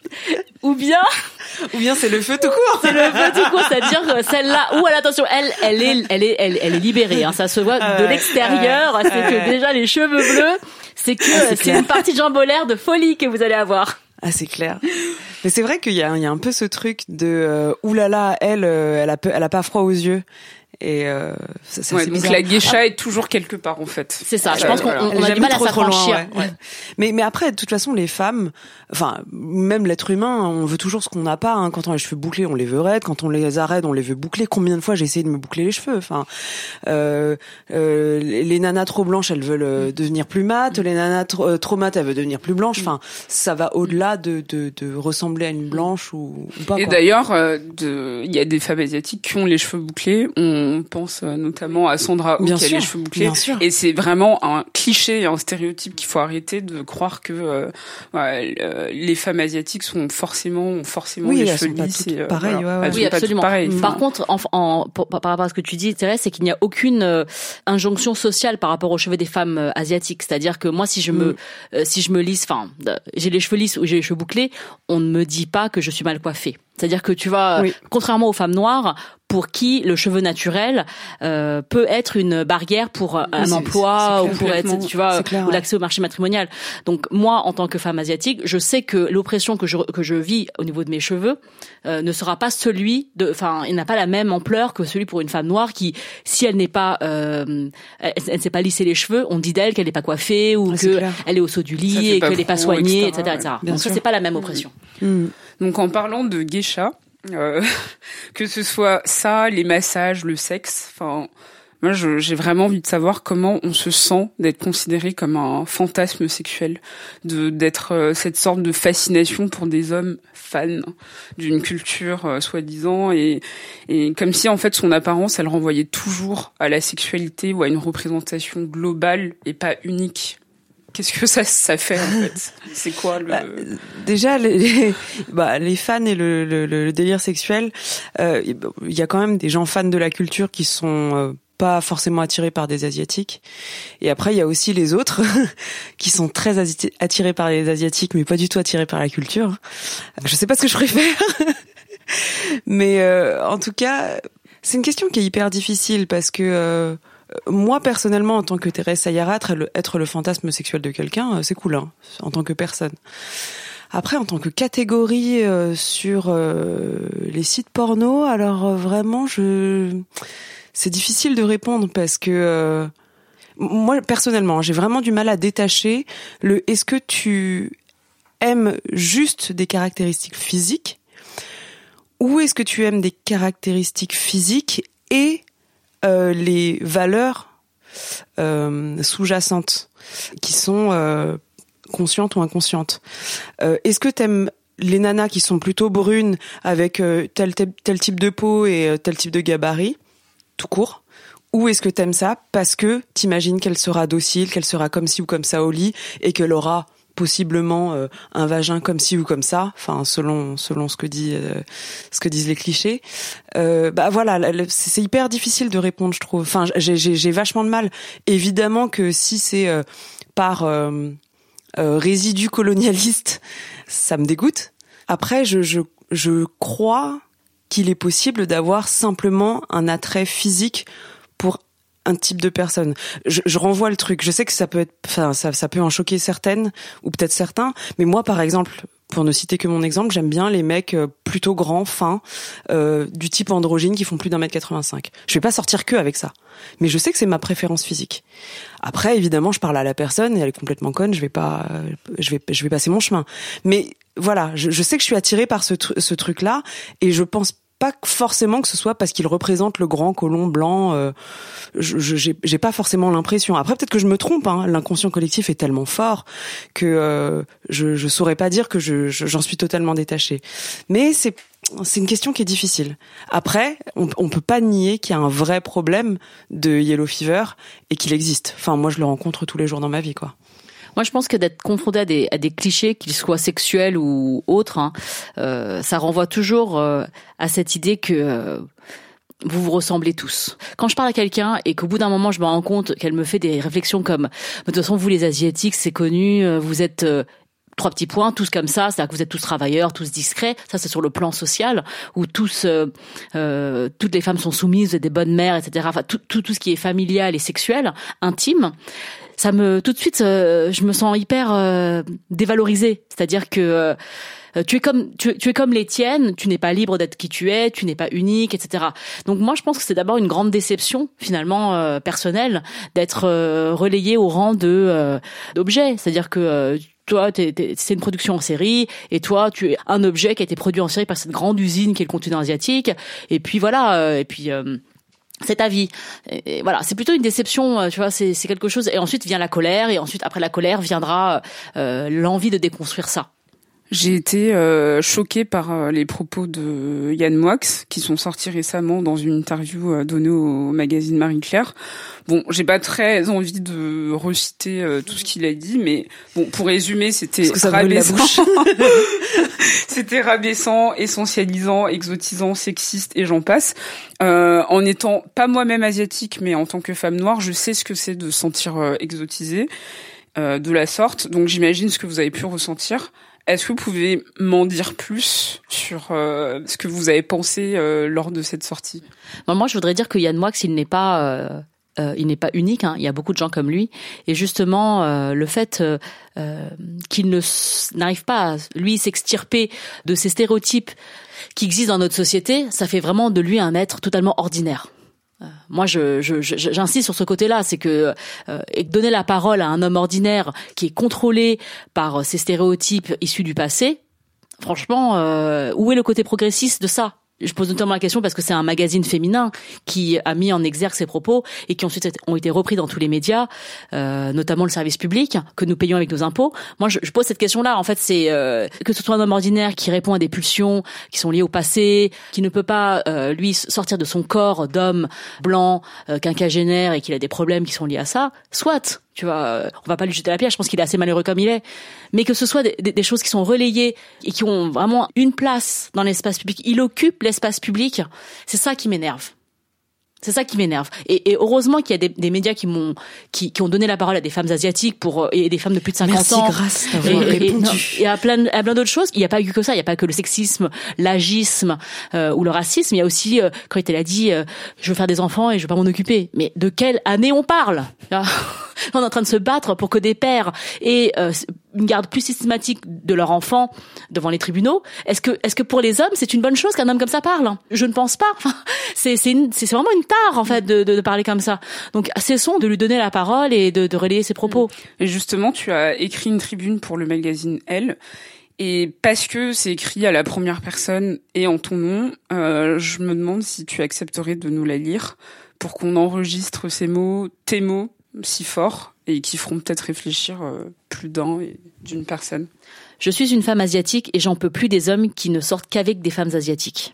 Ou bien, ou bien c'est le feu tout court. C'est le feu tout court, c'est-à-dire que celle-là, ou alors attention, elle, elle est, elle est, elle, elle est libérée. Hein, ça se voit de ouais, l'extérieur. Ouais, c'est ouais. que déjà les cheveux bleus, c'est que ah, c'est, c'est une partie de jambolaire de folie que vous allez avoir. Ah, c'est clair. Mais c'est vrai qu'il y a, il y a un peu ce truc de euh, oulala, elle, euh, elle a, elle a pas froid aux yeux. Et euh, ça, ça, ouais, c'est donc bizarre. la geisha est toujours quelque part en fait. C'est ça. Je pense qu'on on a du mal à s'affranchir. Ouais. Ouais. Mais mais après, de toute façon, les femmes, enfin même l'être humain, on veut toujours ce qu'on n'a pas. Hein. Quand on a les cheveux bouclés, on les veut raides. Quand on les arrête, on les veut bouclés. Combien de fois j'ai essayé de me boucler les cheveux. Enfin, euh, euh, les nanas trop blanches, elles veulent euh, devenir plus mates. Les nanas trop, euh, trop mates, elles veulent devenir plus blanches. Enfin, ça va au-delà de de, de ressembler à une blanche ou, ou pas. Et quoi. d'ailleurs, euh, il y a des femmes asiatiques qui ont les cheveux bouclés. On On pense notamment à Sandra Oh qui a les cheveux bouclés. Et c'est vraiment un cliché et un stéréotype qu'il faut arrêter de croire que euh, ouais, les femmes asiatiques sont forcément ont forcément oui, les cheveux lisses. Oui, pareil. Voilà. Ouais, ouais. Oui, absolument. Pareil. Par mmh. contre, en, en, par rapport à ce que tu dis, Thérèse, c'est qu'il n'y a aucune euh, injonction sociale par rapport aux cheveux des femmes euh, asiatiques. C'est-à-dire que moi, si je mmh. me euh, si je me lisse, enfin, j'ai les cheveux lisses ou j'ai les cheveux bouclés, on ne me dit pas que je suis mal coiffée. C'est-à-dire que tu vois, oui. contrairement aux femmes noires, pour qui le cheveu naturel euh, peut être une barrière pour un oui, emploi ou pour être, tu vois, clair, ou l'accès ouais. au marché matrimonial. Donc moi, en tant que femme asiatique, je sais que l'oppression que je que je vis au niveau de mes cheveux euh, ne sera pas celui de, enfin, il n'a pas la même ampleur que celui pour une femme noire qui, si elle n'est pas, euh, elle, elle ne sait pas lisser les cheveux, on dit d'elle qu'elle n'est pas coiffée ou ah, que elle est au saut du lit et qu'elle n'est pas soignée, et cetera, et cetera. Donc sûr. Ça, c'est pas la même oppression. Mmh. Donc en parlant de geisha, euh, que ce soit ça, les massages, le sexe, enfin, moi je, j'ai vraiment envie de savoir comment on se sent d'être considéré comme un fantasme sexuel, de d'être euh, cette sorte de fascination pour des hommes fans d'une culture euh, soi-disant et et comme si en fait son apparence elle renvoyait toujours à la sexualité ou à une représentation globale et pas unique. Qu'est-ce que ça, ça fait, en fait? C'est quoi, le... Bah, déjà, les, les, bah, les fans et le, le, le délire sexuel, euh, il y a quand même des gens fans de la culture qui sont euh, pas forcément attirés par des Asiatiques. Et après, il y a aussi les autres qui sont très attirés par les Asiatiques, mais pas du tout attirés par la culture. Je sais pas ce que je préfère. Mais euh, en tout cas, c'est une question qui est hyper difficile parce que... Euh, moi, personnellement, en tant que Thérèse Sayarat, être le fantasme sexuel de quelqu'un, c'est cool, hein, en tant que personne. Après, en tant que catégorie euh, sur euh, les sites porno, alors euh, vraiment, je, c'est difficile de répondre parce que euh, moi, personnellement, j'ai vraiment du mal à détacher le. Est-ce que tu aimes juste des caractéristiques physiques, ou est-ce que tu aimes des caractéristiques physiques et Euh, les valeurs euh, sous-jacentes qui sont euh, conscientes ou inconscientes. Euh, est-ce que t'aimes les nanas qui sont plutôt brunes avec euh, tel, tel tel type de peau et euh, tel type de gabarit, tout court, ou est-ce que t'aimes ça parce que t'imagines qu'elle sera docile, qu'elle sera comme ci ou comme ça au lit et qu'elle aura possiblement euh, un vagin comme ci ou comme ça, enfin selon selon ce que dit euh, ce que disent les clichés. Euh, bah voilà, c'est, c'est hyper difficile de répondre, je trouve. Enfin, j'ai j'ai, j'ai vachement de mal. Évidemment que si c'est euh, par euh, euh, résidu colonialiste, ça me dégoûte. Après, je je je crois qu'il est possible d'avoir simplement un attrait physique pour un type de personne. Je, je renvoie le truc. Je sais que ça peut être, enfin, ça, ça peut en choquer certaines ou peut-être certains. Mais moi, par exemple, pour ne citer que mon exemple, j'aime bien les mecs plutôt grands, fins, euh, du type androgyne qui font plus d'un mètre quatre-vingt-cinq. Je vais pas sortir que avec ça. Mais je sais que c'est ma préférence physique. Après, évidemment, je parle à la personne et elle est complètement conne. Je vais pas, je vais, je vais passer mon chemin. Mais voilà, je, je sais que je suis attirée par ce, ce truc-là et je pense pas forcément que ce soit parce qu'il représente le grand colon blanc. Euh, je, je, j'ai, j'ai pas forcément l'impression. Après, peut-être que je me trompe. Hein, l'inconscient collectif est tellement fort que euh, je, je saurais pas dire que je, je, j'en suis totalement détachée. Mais c'est c'est une question qui est difficile. Après, on, on peut pas nier qu'il y a un vrai problème de yellow fever et qu'il existe. Enfin, moi, je le rencontre tous les jours dans ma vie, quoi. Moi, je pense que d'être confronté à des, à des clichés, qu'ils soient sexuels ou autres, hein, euh, ça renvoie toujours euh, à cette idée que euh, vous vous ressemblez tous. Quand je parle à quelqu'un et qu'au bout d'un moment, je me rends compte qu'elle me fait des réflexions comme « de toute façon, vous les Asiatiques, c'est connu, vous êtes... Euh, trois petits points, tous comme ça, c'est-à-dire que vous êtes tous travailleurs, tous discrets, ça c'est sur le plan social, où tous, euh, euh, toutes les femmes sont soumises, vous êtes des bonnes mères, et cetera. Enfin, tout, tout, tout ce qui est familial et sexuel, intime, ça me, tout de suite, euh, je me sens hyper euh, dévalorisée. C'est-à-dire que euh, tu es comme, tu, tu es comme les tiennes, tu n'es pas libre d'être qui tu es, tu n'es pas unique, et cetera. Donc moi, je pense que c'est d'abord une grande déception, finalement, euh, personnelle, d'être euh, relayée au rang de euh, d'objet. C'est-à-dire que euh, toi, t'es, t'es, c'est une production en série, et toi, tu es un objet qui a été produit en série par cette grande usine qui est le continent asiatique. Et puis voilà, euh, et puis euh, c'est ta vie. Et, et voilà, c'est plutôt une déception, tu vois. C'est, c'est quelque chose. Et ensuite vient la colère, et ensuite après la colère viendra euh, l'envie de déconstruire ça. J'ai été euh, choquée par euh, les propos de Yann Moix qui sont sortis récemment dans une interview euh, donnée au magazine Marie-Claire. Bon, j'ai pas très envie de reciter euh, tout ce qu'il a dit, mais bon, pour résumer, c'était rabaissant. C'était rabaissant, essentialisant, exotisant, sexiste et j'en passe. Euh, en étant pas moi-même asiatique, mais en tant que femme noire, je sais ce que c'est de se sentir euh, exotisée euh, de la sorte. Donc j'imagine ce que vous avez pu ressentir. Est-ce que vous pouvez m'en dire plus sur euh, ce que vous avez pensé euh, lors de cette sortie ? Bon, moi, je voudrais dire que Yann Moix, il n'est pas, euh, euh, il n'est pas unique. Hein. Il y a beaucoup de gens comme lui, et justement, euh, le fait euh, euh, qu'il ne n'arrive pas, à, lui, s'extirper de ces stéréotypes qui existent dans notre société, ça fait vraiment de lui un être totalement ordinaire. Euh, moi, je, je, je, j'insiste sur ce côté-là, c'est que euh, et donner la parole à un homme ordinaire qui est contrôlé par ces stéréotypes issus du passé, franchement, euh, où est le côté progressiste de ça ? Je pose notamment la question parce que c'est un magazine féminin qui a mis en exergue ces propos et qui ensuite ont été repris dans tous les médias, euh, notamment le service public que nous payons avec nos impôts. Moi, je, je pose cette question-là. En fait, c'est euh, que ce soit un homme ordinaire qui répond à des pulsions qui sont liées au passé, qui ne peut pas euh, lui sortir de son corps d'homme blanc, euh, quinquagénaire et qu'il a des problèmes qui sont liés à ça. Soit. Tu vois, on va pas lui jeter la pierre, je pense qu'il est assez malheureux comme il est. Mais que ce soit des, des, des choses qui sont relayées et qui ont vraiment une place dans l'espace public, il occupe l'espace public, c'est ça qui m'énerve. C'est ça qui m'énerve. Et, et heureusement qu'il y a des, des médias qui m'ont, qui, qui ont donné la parole à des femmes asiatiques pour et des femmes de plus de cinquante Merci, ans. Grace d'avoir et, répondu. Et, et à plein, à plein d'autres choses. Il n'y a pas eu que ça. Il n'y a pas que le sexisme, l'agisme euh, ou le racisme. Il y a aussi euh, quand elle a dit, euh, je veux faire des enfants et je veux pas m'en occuper. Mais de quelle année on parle? On est en train de se battre pour que des pères aient euh, une garde plus systématique de leurs enfants devant les tribunaux. Est-ce que, est-ce que pour les hommes, c'est une bonne chose qu'un homme comme ça parle? Je ne pense pas. Enfin, c'est, c'est, une, c'est vraiment une tare en fait de, de, de parler comme ça. Donc, cessons de lui donner la parole et de, de relayer ses propos. Et justement, tu as écrit une tribune pour le magazine Elle. Et parce que c'est écrit à la première personne et en ton nom, euh, je me demande si tu accepterais de nous la lire pour qu'on enregistre ces mots, tes mots, si forts et qui feront peut-être réfléchir euh, plus d'un et d'une personne. Je suis une femme asiatique et j'en peux plus des hommes qui ne sortent qu'avec des femmes asiatiques.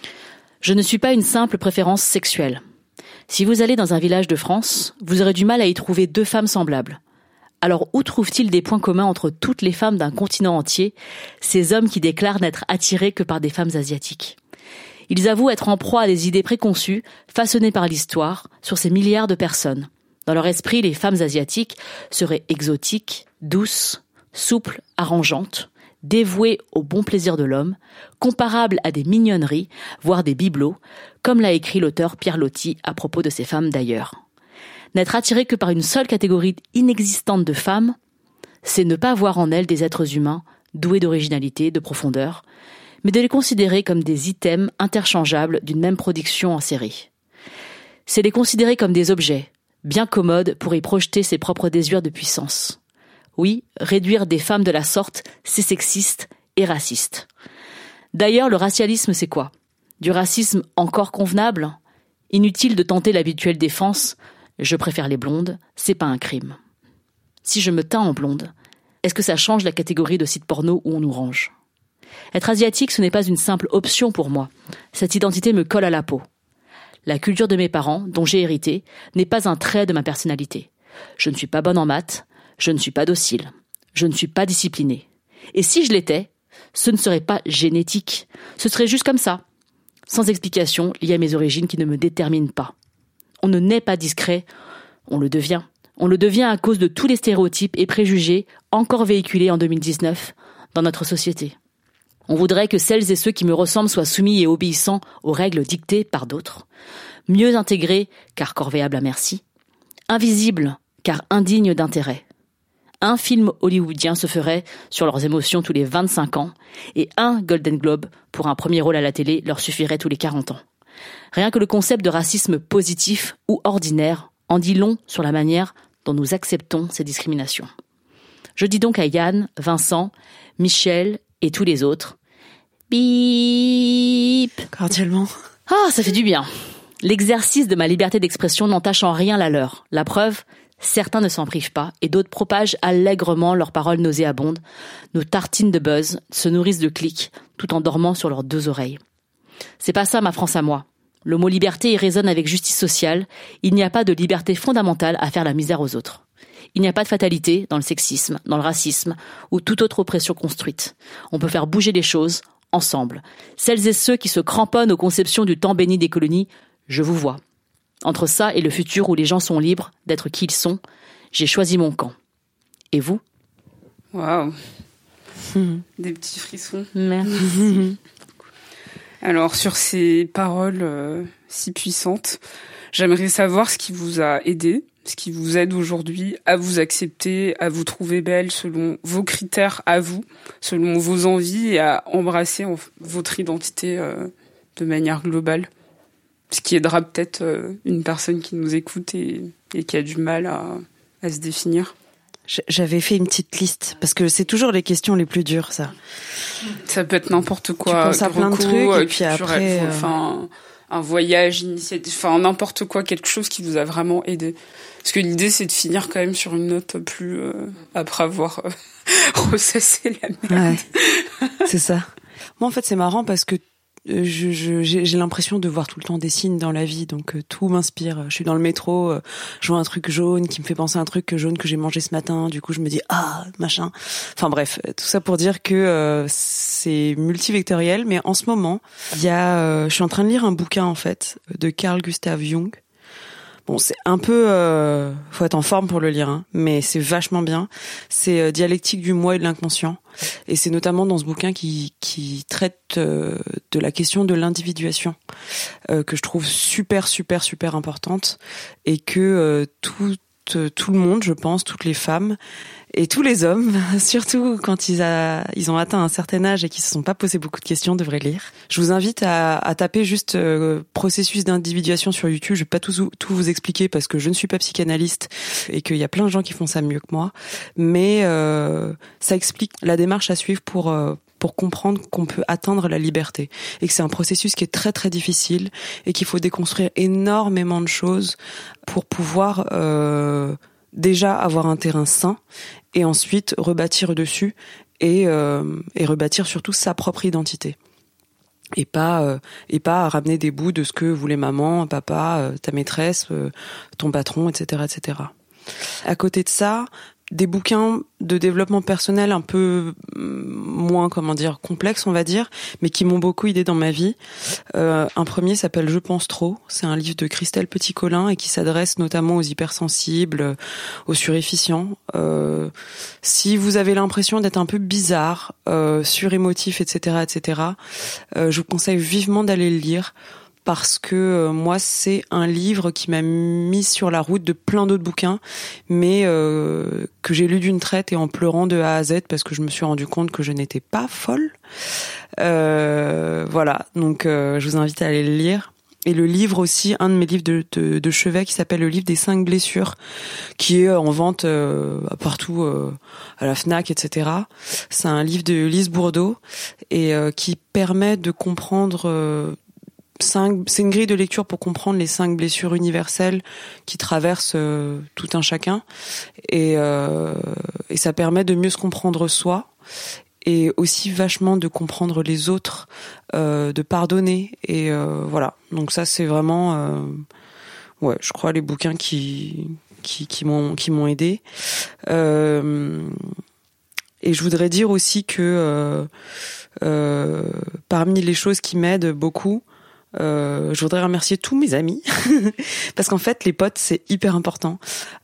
Je ne suis pas une simple préférence sexuelle. Si vous allez dans un village de France, vous aurez du mal à y trouver deux femmes semblables. Alors où trouvent-ils des points communs entre toutes les femmes d'un continent entier, ces hommes qui déclarent n'être attirés que par des femmes asiatiques ? Ils avouent être en proie à des idées préconçues, façonnées par l'histoire, sur ces milliards de personnes. Dans leur esprit, les femmes asiatiques seraient exotiques, douces, souples, arrangeantes, dévouées au bon plaisir de l'homme, comparables à des mignonneries, voire des bibelots, comme l'a écrit l'auteur Pierre Loti à propos de ces femmes d'ailleurs. N'être attiré que par une seule catégorie inexistante de femmes, c'est ne pas voir en elles des êtres humains doués d'originalité, de profondeur, mais de les considérer comme des items interchangeables d'une même production en série. C'est les considérer comme des objets, bien commodes pour y projeter ses propres désirs de puissance. Oui, réduire des femmes de la sorte, c'est sexiste et raciste. D'ailleurs, le racialisme, c'est quoi ? Du racisme encore convenable ? Inutile de tenter l'habituelle défense. Je préfère les blondes, c'est pas un crime. Si je me teins en blonde, est-ce que ça change la catégorie de site porno où on nous range ? Être asiatique, ce n'est pas une simple option pour moi. Cette identité me colle à la peau. La culture de mes parents, dont j'ai hérité, n'est pas un trait de ma personnalité. Je ne suis pas bonne en maths, je ne suis pas docile, je ne suis pas disciplinée. Et si je l'étais, ce ne serait pas génétique, ce serait juste comme ça, sans explication liée à mes origines qui ne me déterminent pas. On ne naît pas discret, on le devient. On le devient à cause de tous les stéréotypes et préjugés encore véhiculés en deux mille dix-neuf dans notre société. On voudrait que celles et ceux qui me ressemblent soient soumis et obéissants aux règles dictées par d'autres, mieux intégrés car corvéables à merci, invisibles car indignes d'intérêt. Un film hollywoodien se ferait sur leurs émotions tous les vingt-cinq ans et un Golden Globe pour un premier rôle à la télé leur suffirait tous les quarante ans. Rien que le concept de racisme positif ou ordinaire en dit long sur la manière dont nous acceptons ces discriminations. Je dis donc à Yann, Vincent, Michel et tous les autres, bip. Cordialement. Ah, ça fait du bien. L'exercice de ma liberté d'expression n'entache en rien la leur. La preuve, certains ne s'en privent pas et d'autres propagent allègrement leurs paroles nauséabondes, nous tartinent de buzz, se nourrissent de clics, tout en dormant sur leurs deux oreilles. C'est pas ça ma France à moi. Le mot liberté y résonne avec justice sociale. Il n'y a pas de liberté fondamentale à faire la misère aux autres. Il n'y a pas de fatalité dans le sexisme, dans le racisme ou toute autre oppression construite. On peut faire bouger les choses ensemble. Celles et ceux qui se cramponnent aux conceptions du temps béni des colonies, je vous vois. Entre ça et le futur où les gens sont libres d'être qui ils sont, j'ai choisi mon camp. Et vous ? Waouh. Mmh. Des petits frissons. Merci. Alors, sur ces paroles euh, si puissantes, j'aimerais savoir ce qui vous a aidé, ce qui vous aide aujourd'hui à vous accepter, à vous trouver belle selon vos critères à vous, selon vos envies et à embrasser en, votre identité euh, de manière globale. Ce qui aidera peut-être euh, une personne qui nous écoute et, et qui a du mal à, à se définir. J'avais fait une petite liste, parce que c'est toujours les questions les plus dures, ça. Ça peut être n'importe quoi. Tu penses à plein de trucs, et puis après... Euh... Enfin, un voyage, initiative, enfin n'importe quoi, quelque chose qui vous a vraiment aidé. Parce que l'idée, c'est de finir quand même sur une note plus... Euh, après avoir euh, ressassé la merde. Ouais, c'est ça. Moi, en fait, c'est marrant parce que Je, je, j'ai, j'ai l'impression de voir tout le temps des signes dans la vie, donc euh, tout m'inspire. Je suis dans le métro, euh, je vois un truc jaune qui me fait penser à un truc jaune que j'ai mangé ce matin, du coup je me dis ah machin. Enfin bref, tout ça pour dire que euh, c'est multivectoriel, mais en ce moment, il y a, euh, je suis en train de lire un bouquin en fait de Carl Gustav Jung. Bon, c'est un peu, euh, faut être en forme pour le lire, hein, mais c'est vachement bien. C'est euh, Dialectique du moi et de l'inconscient, et c'est notamment dans ce bouquin qui qui traite euh, de la question de l'individuation, euh, que je trouve super super super importante, et que euh, tout tout le monde, je pense, toutes les femmes et tous les hommes, surtout quand ils, a, ils ont atteint un certain âge et qu'ils se sont pas posé beaucoup de questions, devraient lire. Je vous invite à, à taper juste euh, processus d'individuation sur YouTube. Je vais pas tout, tout vous expliquer parce que je ne suis pas psychanalyste et qu'il y a plein de gens qui font ça mieux que moi, mais euh, ça explique la démarche à suivre pour euh, pour comprendre qu'on peut atteindre la liberté et que c'est un processus qui est très très difficile et qu'il faut déconstruire énormément de choses pour pouvoir euh, déjà avoir un terrain sain et ensuite rebâtir dessus et, euh, et rebâtir surtout sa propre identité. Et pas euh, et pas à ramener des bouts de ce que voulait maman, papa, euh, ta maîtresse, euh, ton patron, et cetera, et cetera. À côté de ça, des bouquins de développement personnel un peu moins, comment dire, complexes, on va dire, mais qui m'ont beaucoup aidé dans ma vie. Euh, un premier s'appelle Je pense trop. C'est un livre de Christelle Petit-Colin et qui s'adresse notamment aux hypersensibles, aux suréfficients. Euh, si vous avez l'impression d'être un peu bizarre, euh, surémotif, et cetera, et cetera, euh, je vous conseille vivement d'aller le lire. Parce que euh, moi, c'est un livre qui m'a mis sur la route de plein d'autres bouquins, mais euh, que j'ai lu d'une traite et en pleurant de A à Z parce que je me suis rendu compte que je n'étais pas folle. Euh, voilà, donc euh, je vous invite à aller le lire. Et le livre aussi, un de mes livres de, de, de chevet qui s'appelle le livre des cinq blessures, qui est en vente euh, partout, euh, à la Fnac, et cetera. C'est un livre de Lise Bourdeau et euh, qui permet de comprendre... Euh, cinq, c'est une grille de lecture pour comprendre les cinq blessures universelles qui traversent euh, tout un chacun, et, euh, et ça permet de mieux se comprendre soi, et aussi vachement de comprendre les autres, euh, de pardonner, et euh, voilà. Donc ça, c'est vraiment, euh, ouais, je crois les bouquins qui qui, qui m'ont qui m'ont aidé. Euh, et je voudrais dire aussi que euh, euh, parmi les choses qui m'aident beaucoup, Euh, je voudrais remercier tous mes amis parce qu'en fait les potes c'est hyper important.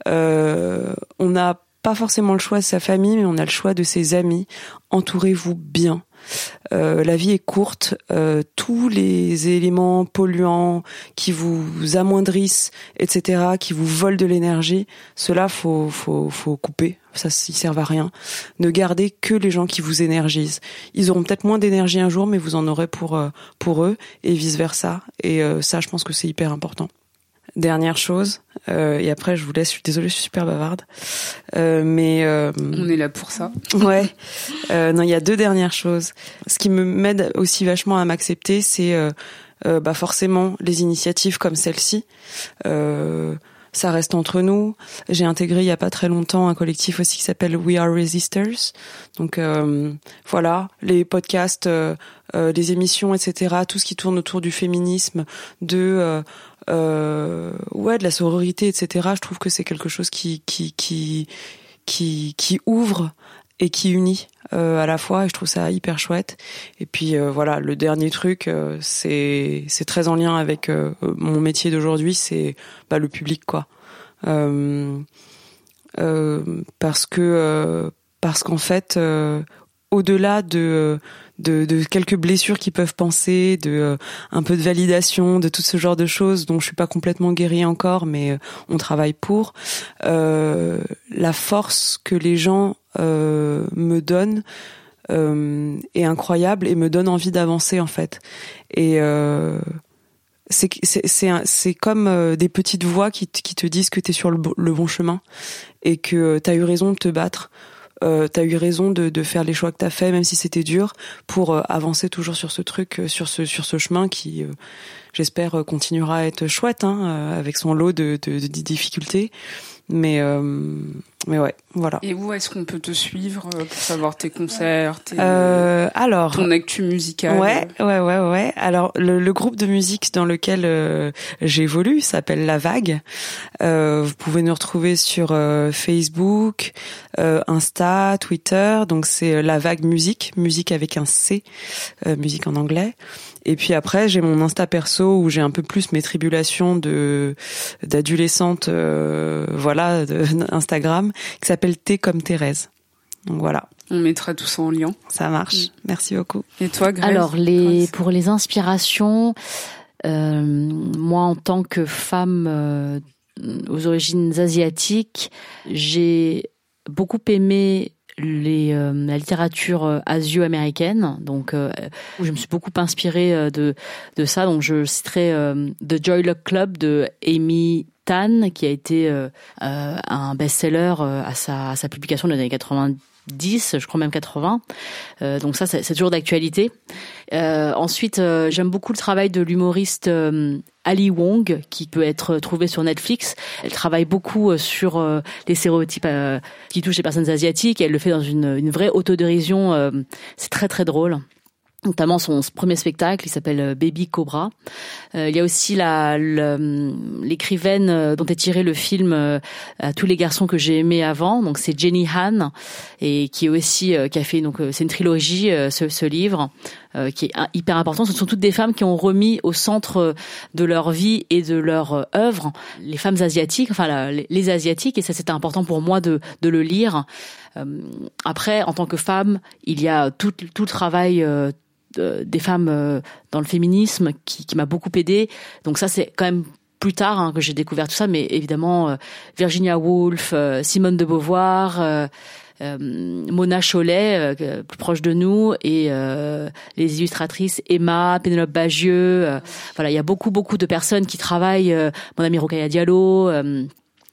Euh, on n'a pas forcément le choix de sa famille, mais on a le choix de ses amis. Entourez-vous bien. Euh, la vie est courte. Euh, tous les éléments polluants qui vous amoindrissent, et cetera, qui vous volent de l'énergie, cela faut faut faut couper. Ça, ils servent à rien. Ne gardez que les gens qui vous énergisent. Ils auront peut-être moins d'énergie un jour, mais vous en aurez pour pour eux et vice versa. Et euh, ça, je pense que c'est hyper important. Dernière chose, euh, et après je vous laisse, je suis désolée, je suis super bavarde, euh, mais euh, on est là pour ça. Ouais. Euh, non, il y a deux dernières choses. Ce qui me m'aide aussi vachement à m'accepter, c'est euh, euh, bah forcément les initiatives comme celle-ci. Euh, ça reste entre nous. J'ai intégré il y a pas très longtemps un collectif aussi qui s'appelle We Are Resisters. Donc euh, voilà, les podcasts, euh, euh, les émissions, et cetera. Tout ce qui tourne autour du féminisme, de euh, Euh, ouais, de la sororité, et cetera. Je trouve que c'est quelque chose qui qui qui qui qui ouvre et qui unit euh, à la fois. Et je trouve ça hyper chouette. Et puis euh, voilà, le dernier truc, euh, c'est c'est très en lien avec euh, mon métier d'aujourd'hui, c'est bah, le public, quoi. Euh, euh, parce que euh, parce qu'en fait, euh, au-delà de De, de quelques blessures qui peuvent penser, de euh, un peu de validation, de tout ce genre de choses dont je suis pas complètement guérie encore, mais euh, on travaille pour. Euh, la force que les gens euh, me donnent euh, est incroyable et me donne envie d'avancer en fait. Et euh, c'est c'est c'est, un, c'est comme euh, des petites voix qui t- qui te disent que t'es sur le, bo- le bon chemin et que euh, t'as eu raison de te battre. Euh, t'as eu raison de, de faire les choix que t'as fait, même si c'était dur, pour euh, avancer toujours sur ce truc, euh, sur ce sur ce chemin qui, euh, j'espère, euh, continuera à être chouette, hein, euh, avec son lot de, de, de difficultés. Mais euh, mais ouais, voilà. Et où est-ce qu'on peut te suivre pour savoir tes concerts, tes, euh, alors ton actu musical? Ouais, ouais, ouais, ouais. Alors le, le groupe de musique dans lequel euh, j'évolue s'appelle La Vague. Euh, vous pouvez nous retrouver sur euh, Facebook, euh, Insta, Twitter. Donc c'est La Vague Musique, musique avec un C, euh, musique en anglais. Et puis après, j'ai mon Insta perso où j'ai un peu plus mes tribulations de d'adolescente, euh, voilà, de, Instagram, qui s'appelle T comme Thérèse. Donc voilà. On mettra tout ça en lien. Ça marche. Mmh. Merci beaucoup. Et toi, Grace? Alors les pour les inspirations, euh, moi en tant que femme euh, aux origines asiatiques, j'ai beaucoup aimé les euh, la littérature euh, asio-américaine, donc euh, où je me suis beaucoup inspirée euh, de de ça. Donc je citerai euh, The Joy Luck Club de Amy Tan, qui a été euh, euh, un best-seller euh, à sa à sa publication dans les années quatre-vingt-dix, je crois même quatre-vingts. Euh, donc ça, c'est, c'est toujours d'actualité. Euh, ensuite, euh, j'aime beaucoup le travail de l'humoriste euh, Ali Wong, qui peut être trouvé sur Netflix. Elle travaille beaucoup sur euh, les stéréotypes euh, qui touchent les personnes asiatiques. Et elle le fait dans une, une vraie autodérision. Euh, c'est très très drôle. Notamment son premier spectacle, il s'appelle Baby Cobra. Euh, il y a aussi la, la l'écrivaine dont est tiré le film euh, à tous les garçons que j'ai aimés avant. Donc c'est Jenny Han, et qui est aussi euh, qui a fait donc euh, c'est une trilogie euh, ce, ce livre euh, qui est hyper important. Ce sont toutes des femmes qui ont remis au centre de leur vie et de leur euh, œuvre les femmes asiatiques, enfin la, les, les asiatiques, et ça c'était important pour moi de de le lire. Euh, après, en tant que femme, il y a tout tout le travail euh, des femmes euh, dans le féminisme qui, qui m'a beaucoup aidée. Donc ça, c'est quand même plus tard hein, que j'ai découvert tout ça, mais évidemment euh, Virginia Woolf, euh, Simone de Beauvoir, euh, euh, Mona Chollet, euh, plus proche de nous, et euh, les illustratrices Emma, Pénélope Bagieux. Euh, voilà, il y a beaucoup beaucoup de personnes qui travaillent. Euh, mon amie Rokhaya Diallo. Euh,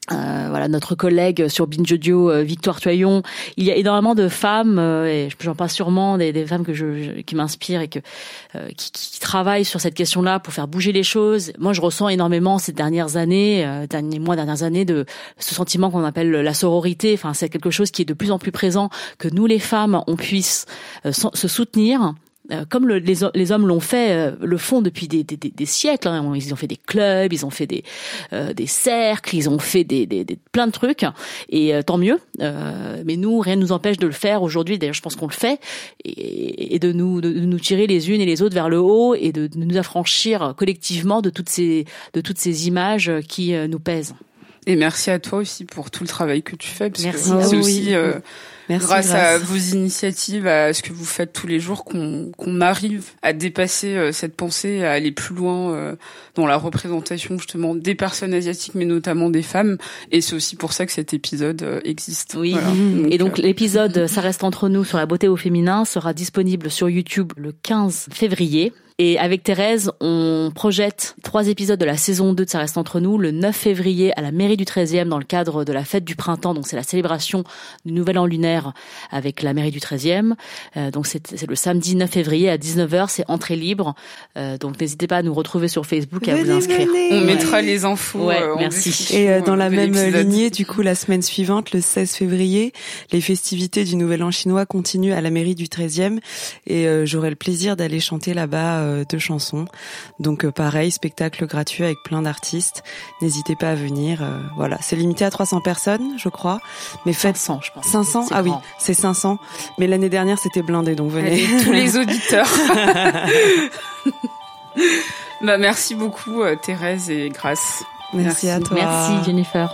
Euh, voilà, notre collègue sur Binge Audio, euh, Victoire Toyon. Il y a énormément de femmes, euh, et j'en passe sûrement, des, des femmes que je, je qui m'inspirent et que euh, qui, qui travaillent sur cette question-là pour faire bouger les choses. Moi, je ressens énormément ces dernières années, euh, derniers mois, dernières années, de ce sentiment qu'on appelle la sororité. Enfin, c'est quelque chose qui est de plus en plus présent, que nous, les femmes, on puisse euh, se soutenir. Comme le, les, les hommes l'ont fait, euh, le font depuis des, des, des siècles. Hein. Ils ont fait des clubs, ils ont fait des, euh, des cercles, ils ont fait des, des, des plein de trucs. Et euh, tant mieux. Euh, mais nous, rien ne nous empêche de le faire aujourd'hui. D'ailleurs, je pense qu'on le fait, et, et de nous, de, de nous tirer les unes et les autres vers le haut et de, de nous affranchir collectivement de toutes ces, de toutes ces images qui euh, nous pèsent. Et merci à toi aussi pour tout le travail que tu fais, parce merci. que c'est oh, aussi oui. euh, merci, grâce, grâce à vos initiatives, à ce que vous faites tous les jours, qu'on, qu'on arrive à dépasser euh, cette pensée, à aller plus loin euh, dans la représentation justement des personnes asiatiques, mais notamment des femmes. Et c'est aussi pour ça que cet épisode euh, existe. Oui. Voilà. Mmh. Donc, et donc euh... l'épisode Ça reste entre nous sur la beauté au féminin sera disponible sur YouTube le quinze février. Et avec Thérèse, on projette trois épisodes de la saison deux de Ça reste entre nous le neuf février à la mairie du treizième dans le cadre de la fête du printemps. Donc c'est la célébration du nouvel an lunaire avec la mairie du treizième. Euh, donc c'est, c'est le samedi neuf février à dix-neuf heures, c'est entrée libre. Euh, donc n'hésitez pas à nous retrouver sur Facebook et à venez, vous inscrire. Venez. On ouais. mettra les infos. Ouais, euh, en merci. Et euh, dans la de même l'épisode. lignée, du coup, la semaine suivante, le seize février, les festivités du Nouvel An chinois continuent à la mairie du treizième et euh, j'aurai le plaisir d'aller chanter là-bas euh, deux chansons. Donc euh, pareil, spectacle gratuit avec plein d'artistes. N'hésitez pas à venir. Euh, voilà, c'est limité à trois cents personnes, je crois. Mais faites cinq cents, je pense. cinq cents. C'est Ah grand. oui, c'est cinq cents. Mais l'année dernière, c'était blindé, donc venez. Allez, tous les auditeurs. Bah merci beaucoup euh, Thérèse et Grâce. Merci, Merci. à toi. Merci Jennifer.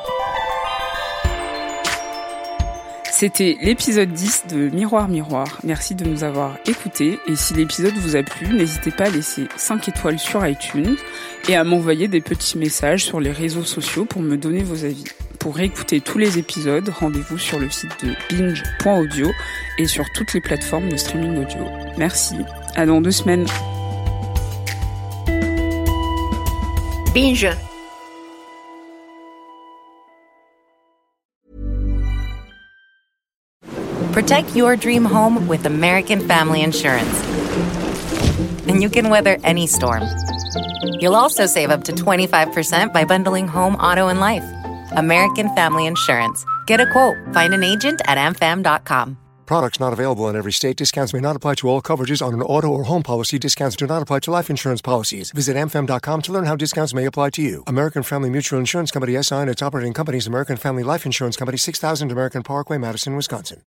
C'était l'épisode dix de Miroir Miroir. Merci de nous avoir écoutés. Et si l'épisode vous a plu, n'hésitez pas à laisser cinq étoiles sur iTunes et à m'envoyer des petits messages sur les réseaux sociaux pour me donner vos avis. Pour réécouter tous les épisodes, rendez-vous sur le site de binge point audio et sur toutes les plateformes de streaming audio. Merci. À dans deux semaines. Binge. Protect your dream home with American Family Insurance. And you can weather any storm. You'll also save up to twenty-five percent by bundling home, auto, and life. American Family Insurance. Get a quote. Find an agent at a m fam dot com. Products not available in every state. Discounts may not apply to all coverages on an auto or home policy. Discounts do not apply to life insurance policies. Visit a m fam dot com to learn how discounts may apply to you. American Family Mutual Insurance Company S I and its operating companies, American Family Life Insurance Company, six thousand American Parkway, Madison, Wisconsin.